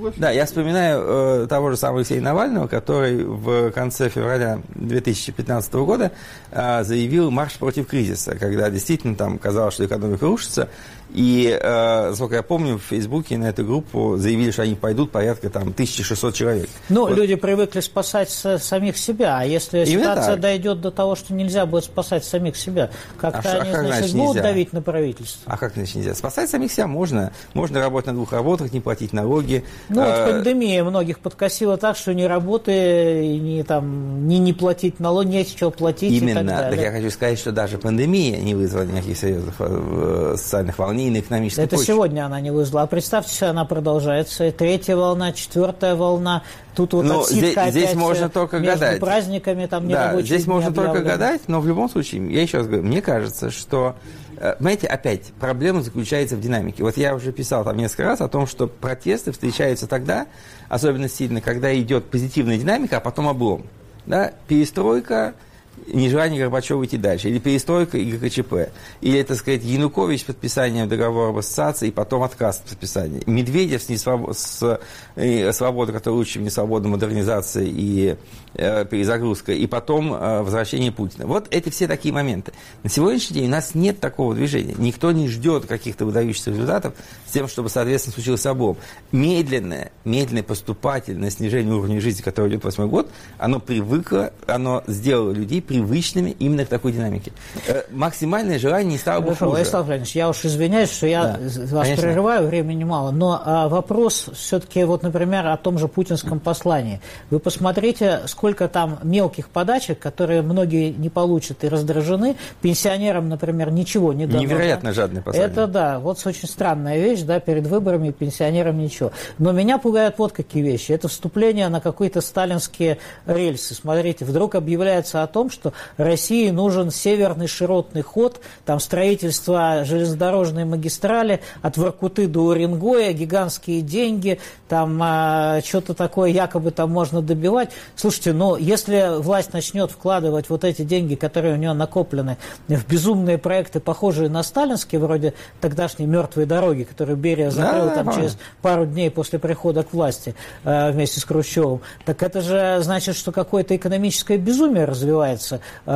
того же самого Алексея Навального, который в конце февраля 2015 года заявил марш против кризиса, когда действительно казалось, что экономика рушится. И, насколько я помню, в Фейсбуке на эту группу заявили, что они пойдут порядка 1600 человек. Люди привыкли спасать самих себя. А если ситуация дойдет до того, что нельзя будет спасать самих себя, как-то они, будут давить на правительство. А как иначе нельзя? Спасать самих себя можно. Можно работать на двух работах, не платить налоги. Пандемия многих подкосила так, что ни работы, ни платить налоги, не с чего платить. Именно. И так далее. Так я хочу сказать, что даже пандемия не вызвала никаких серьезных социальных волнений на экономической почве. Это сегодня она не вызвала. А представьте себе, она продолжается. 3-я волна, 4-я волна. Тут отсидка здесь опять можно только между гадать. Праздниками, нерабочие здесь дни можно объявлены. только гадать, но в любом случае, я еще раз говорю, мне кажется, что, знаете, опять, проблема заключается в динамике. Вот я уже писал несколько раз о том, что протесты встречаются тогда, особенно сильно, когда идет позитивная динамика, а потом облом. Да? Перестройка, нежелание Горбачева идти дальше, или перестройка и ГКЧП, или, так сказать, Янукович с подписанием договора об ассоциации и потом отказ от подписания, Медведев с свободой, которая лучше, чем не свобода, модернизация и перезагрузка, и потом возвращение Путина. Вот эти все такие моменты. На сегодняшний день у нас нет такого движения. Никто не ждет каких-то выдающихся результатов с тем, чтобы, соответственно, случился облом. Медленное поступательное снижение уровня жизни, которое идет 8-й год, оно привыкло, оно сделало людей привычными именно к такой динамике. Максимальное желание не стало бы хуже. Владислав Владимирович, я уж извиняюсь, что я вас прерываю, времени мало, но вопрос все-таки, например, о том же путинском послании. Вы посмотрите, сколько там мелких подачек, которые многие не получат и раздражены. Пенсионерам, например, ничего не дано. Невероятно жадное послание. Это очень странная вещь, перед выборами пенсионерам ничего. Но меня пугают какие вещи. Это вступление на какие-то сталинские рельсы. Смотрите, вдруг объявляется о том, что России нужен северный широтный ход, строительство железнодорожной магистрали от Воркуты до Уренгоя, гигантские деньги, что-то такое якобы можно добивать. Слушайте, если власть начнет вкладывать эти деньги, которые у нее накоплены, в безумные проекты, похожие на сталинские, вроде тогдашней «Мертвой дороги», которую Берия закрыл через пару дней после прихода к власти вместе с Хрущевым, так это же значит, что какое-то экономическое безумие развивается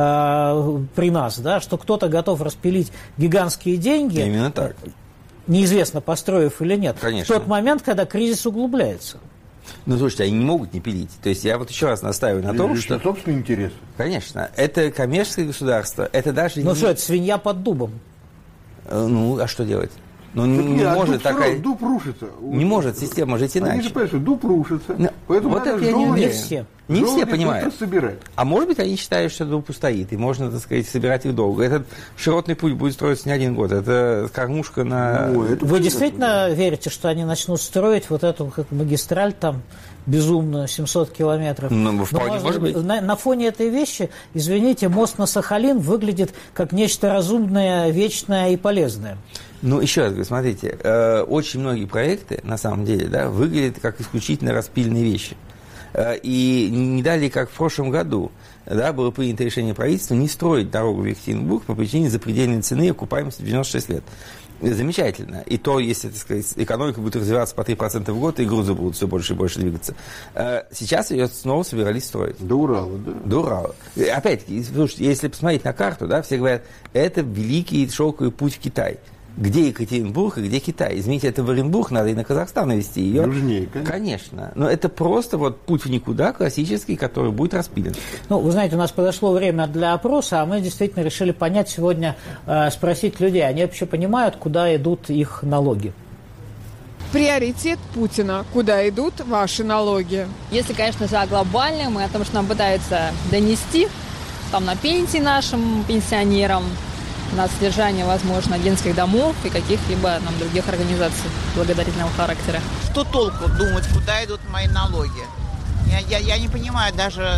при нас, что кто-то готов распилить гигантские деньги. Именно так. Неизвестно, построив или нет. Конечно. В тот момент, когда кризис углубляется. Слушайте, они не могут не пилить. То есть я еще раз настаиваю на том, что... собственный интерес. Конечно. Это коммерческое государство. Это даже это свинья под дубом. А что делать? Но не может такая... Дуб рушится. Не может система жить иначе. Они же понимают, что дуб рушится. Поэтому вот надо это я не уверен. Не все понимают. Собирать. А может быть, они считают, что дуб устоит, и можно, так сказать, собирать их долго. Этот широтный путь будет строиться не один год. Это кормушка на... Вы действительно верите, что они начнут строить вот эту как магистраль там безумную, 700 километров? Ну, вполне может быть. На фоне этой вещи, извините, мост на Сахалин выглядит как нечто разумное, вечное и полезное. Ну, еще раз говорю, смотрите, очень многие проекты, на самом деле, да, выглядят как исключительно распильные вещи. И не далее, как в прошлом году, да, было принято решение правительства не строить дорогу в Екатеринбург по причине запредельной цены и окупаемости 96 лет. Замечательно. И то, если, так сказать, экономика будет развиваться по 3% в год, и грузы будут все больше и больше двигаться. Сейчас ее снова собирались строить. До Урала, да? До Урала. Опять-таки, слушайте, если посмотреть на карту, да, все говорят, это великий шелковый путь в Китай. Где Екатеринбург и где Китай? Извините, это в Оренбург, надо и на Казахстан навести ее. Южнее, конечно. Конечно. Но это просто вот путь в никуда классический, который будет распилен. Ну, вы знаете, у нас подошло время для опроса, а мы действительно решили понять сегодня, спросить людей, они вообще понимают, куда идут их налоги? Приоритет Путина. Куда идут ваши налоги? Если, конечно же, о глобальном и о том, что нам пытаются донести, там на пенсии нашим пенсионерам, на содержание, возможно, детских домов и каких-либо нам других организаций благотворительного характера. Что толку думать, куда идут мои налоги? Я не понимаю даже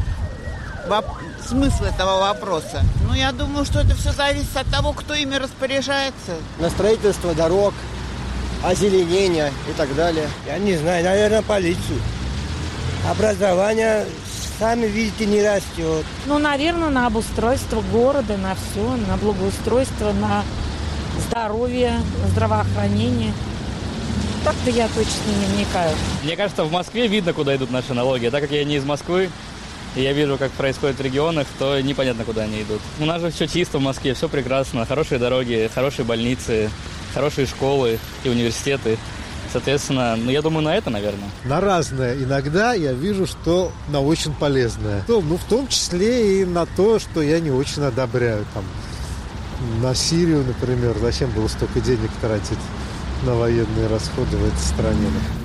смысл этого вопроса. Но я думаю, что это все зависит от того, кто ими распоряжается. На строительство дорог, озеленение и так далее. Я не знаю, наверное, полицию. Образование, сами видите, не растет. Ну, наверное, на обустройство города, на все, на благоустройство, на здоровье, здравоохранение. Так-то я точно не вникаю. Мне кажется, в Москве видно, куда идут наши налоги. А так как я не из Москвы, и я вижу, как происходит в регионах, то непонятно, куда они идут. У нас же все чисто в Москве, все прекрасно. Хорошие дороги, хорошие больницы, хорошие школы и университеты. Соответственно, я думаю, на это, наверное. На разное. Иногда я вижу, что на очень полезное. Ну, в том числе и на то, что я не очень одобряю. Там, на Сирию, например, зачем было столько денег тратить на военные расходы в этой стране?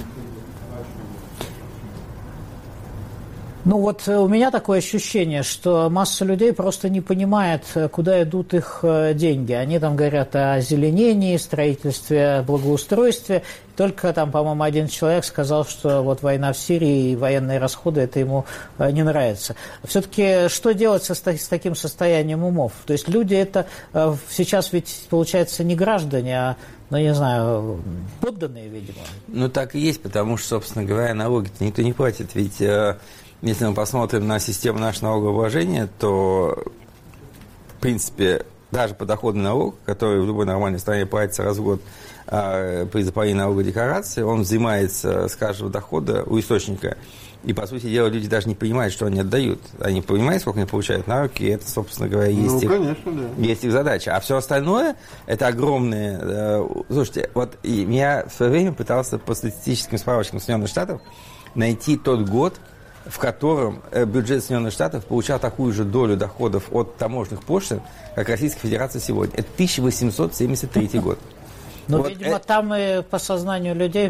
Ну вот у меня такое ощущение, что масса людей просто не понимает, куда идут их деньги. Они там говорят о озеленении, строительстве, благоустройстве. Только там, по-моему, один человек сказал, что вот война в Сирии и военные расходы, это ему не нравится. Все-таки что делать с таким состоянием умов? То есть люди это сейчас ведь, получается, не граждане, а, ну, не знаю, подданные, видимо. Ну, так и есть, потому что, собственно говоря, налоги-то никто не платит. Ведь если мы посмотрим на систему нашего налогообложения, то, в принципе, даже подоходный налог, который в любой нормальной стране платится раз в год при заполнении налоговой декларации, он взимается с каждого дохода у источника. И, по сути дела, люди даже не понимают, что они отдают. Они понимают, сколько они получают на руки, и это, собственно говоря, есть, есть их задача. А все остальное, это огромные... Слушайте, вот я в свое время пытался по статистическим справочкам Соединенных Штатов найти тот год, в котором бюджет Соединенных Штатов получал такую же долю доходов от таможенных пошлин, как Российская Федерация сегодня. Это 1873 год. Но, вот видимо, там и по сознанию людей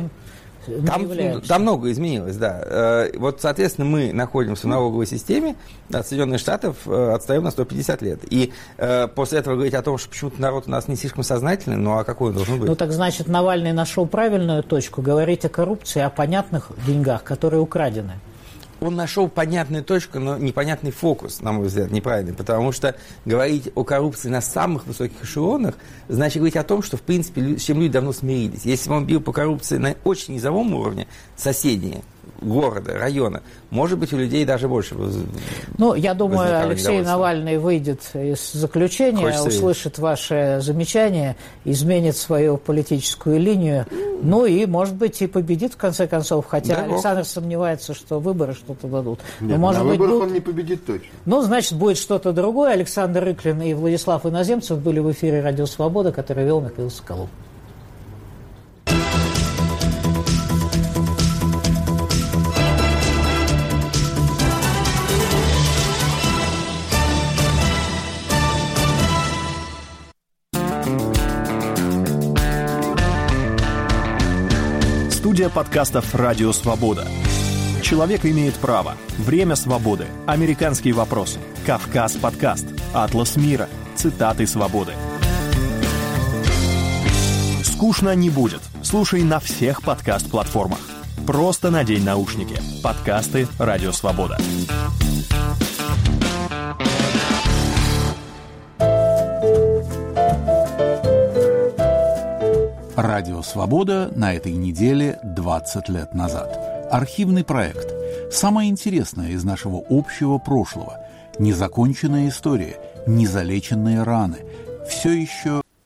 там многое изменилось, да. Вот, соответственно, мы находимся в налоговой системе, от Соединенных Штатов отстаем на 150 лет. И после этого говорить о том, что почему-то народ у нас не слишком сознательный, ну а какой он должен быть? Ну так значит, Навальный нашел правильную точку говорить о коррупции, о понятных деньгах, которые украдены. Он нашел понятную точку, но непонятный фокус, на мой взгляд, неправильный. Потому что говорить о коррупции на самых высоких эшелонах, значит говорить о том, что, в принципе, с чем люди давно смирились. Если бы он бил по коррупции на очень низовом уровне, соседние, города, района, может быть, у людей даже больше. Ну, я думаю, Алексей Навальный выйдет из заключения, услышит ваши замечания, изменит свою политическую линию, ну и, может быть, и победит в конце концов, хотя Александр сомневается, что выборы что-то дадут. Нет, может на выборах он не победит точно. Ну, значит, будет что-то другое. Александр Рыклин и Владислав Иноземцев были в эфире «Радио Свобода», который вел Михаил Соколов. Студия подкастов «Радио Свобода». Человек имеет право. Время свободы. Американские вопросы. Кавказ подкаст. Атлас мира. Цитаты свободы. Скучно не будет. Слушай на всех подкаст-платформах. Просто надень наушники. Подкасты «Радио Свобода». «Радио Свобода» на этой неделе 20 лет назад. Архивный проект. Самое интересное из нашего общего прошлого. Незаконченная история, незалеченные раны. Все еще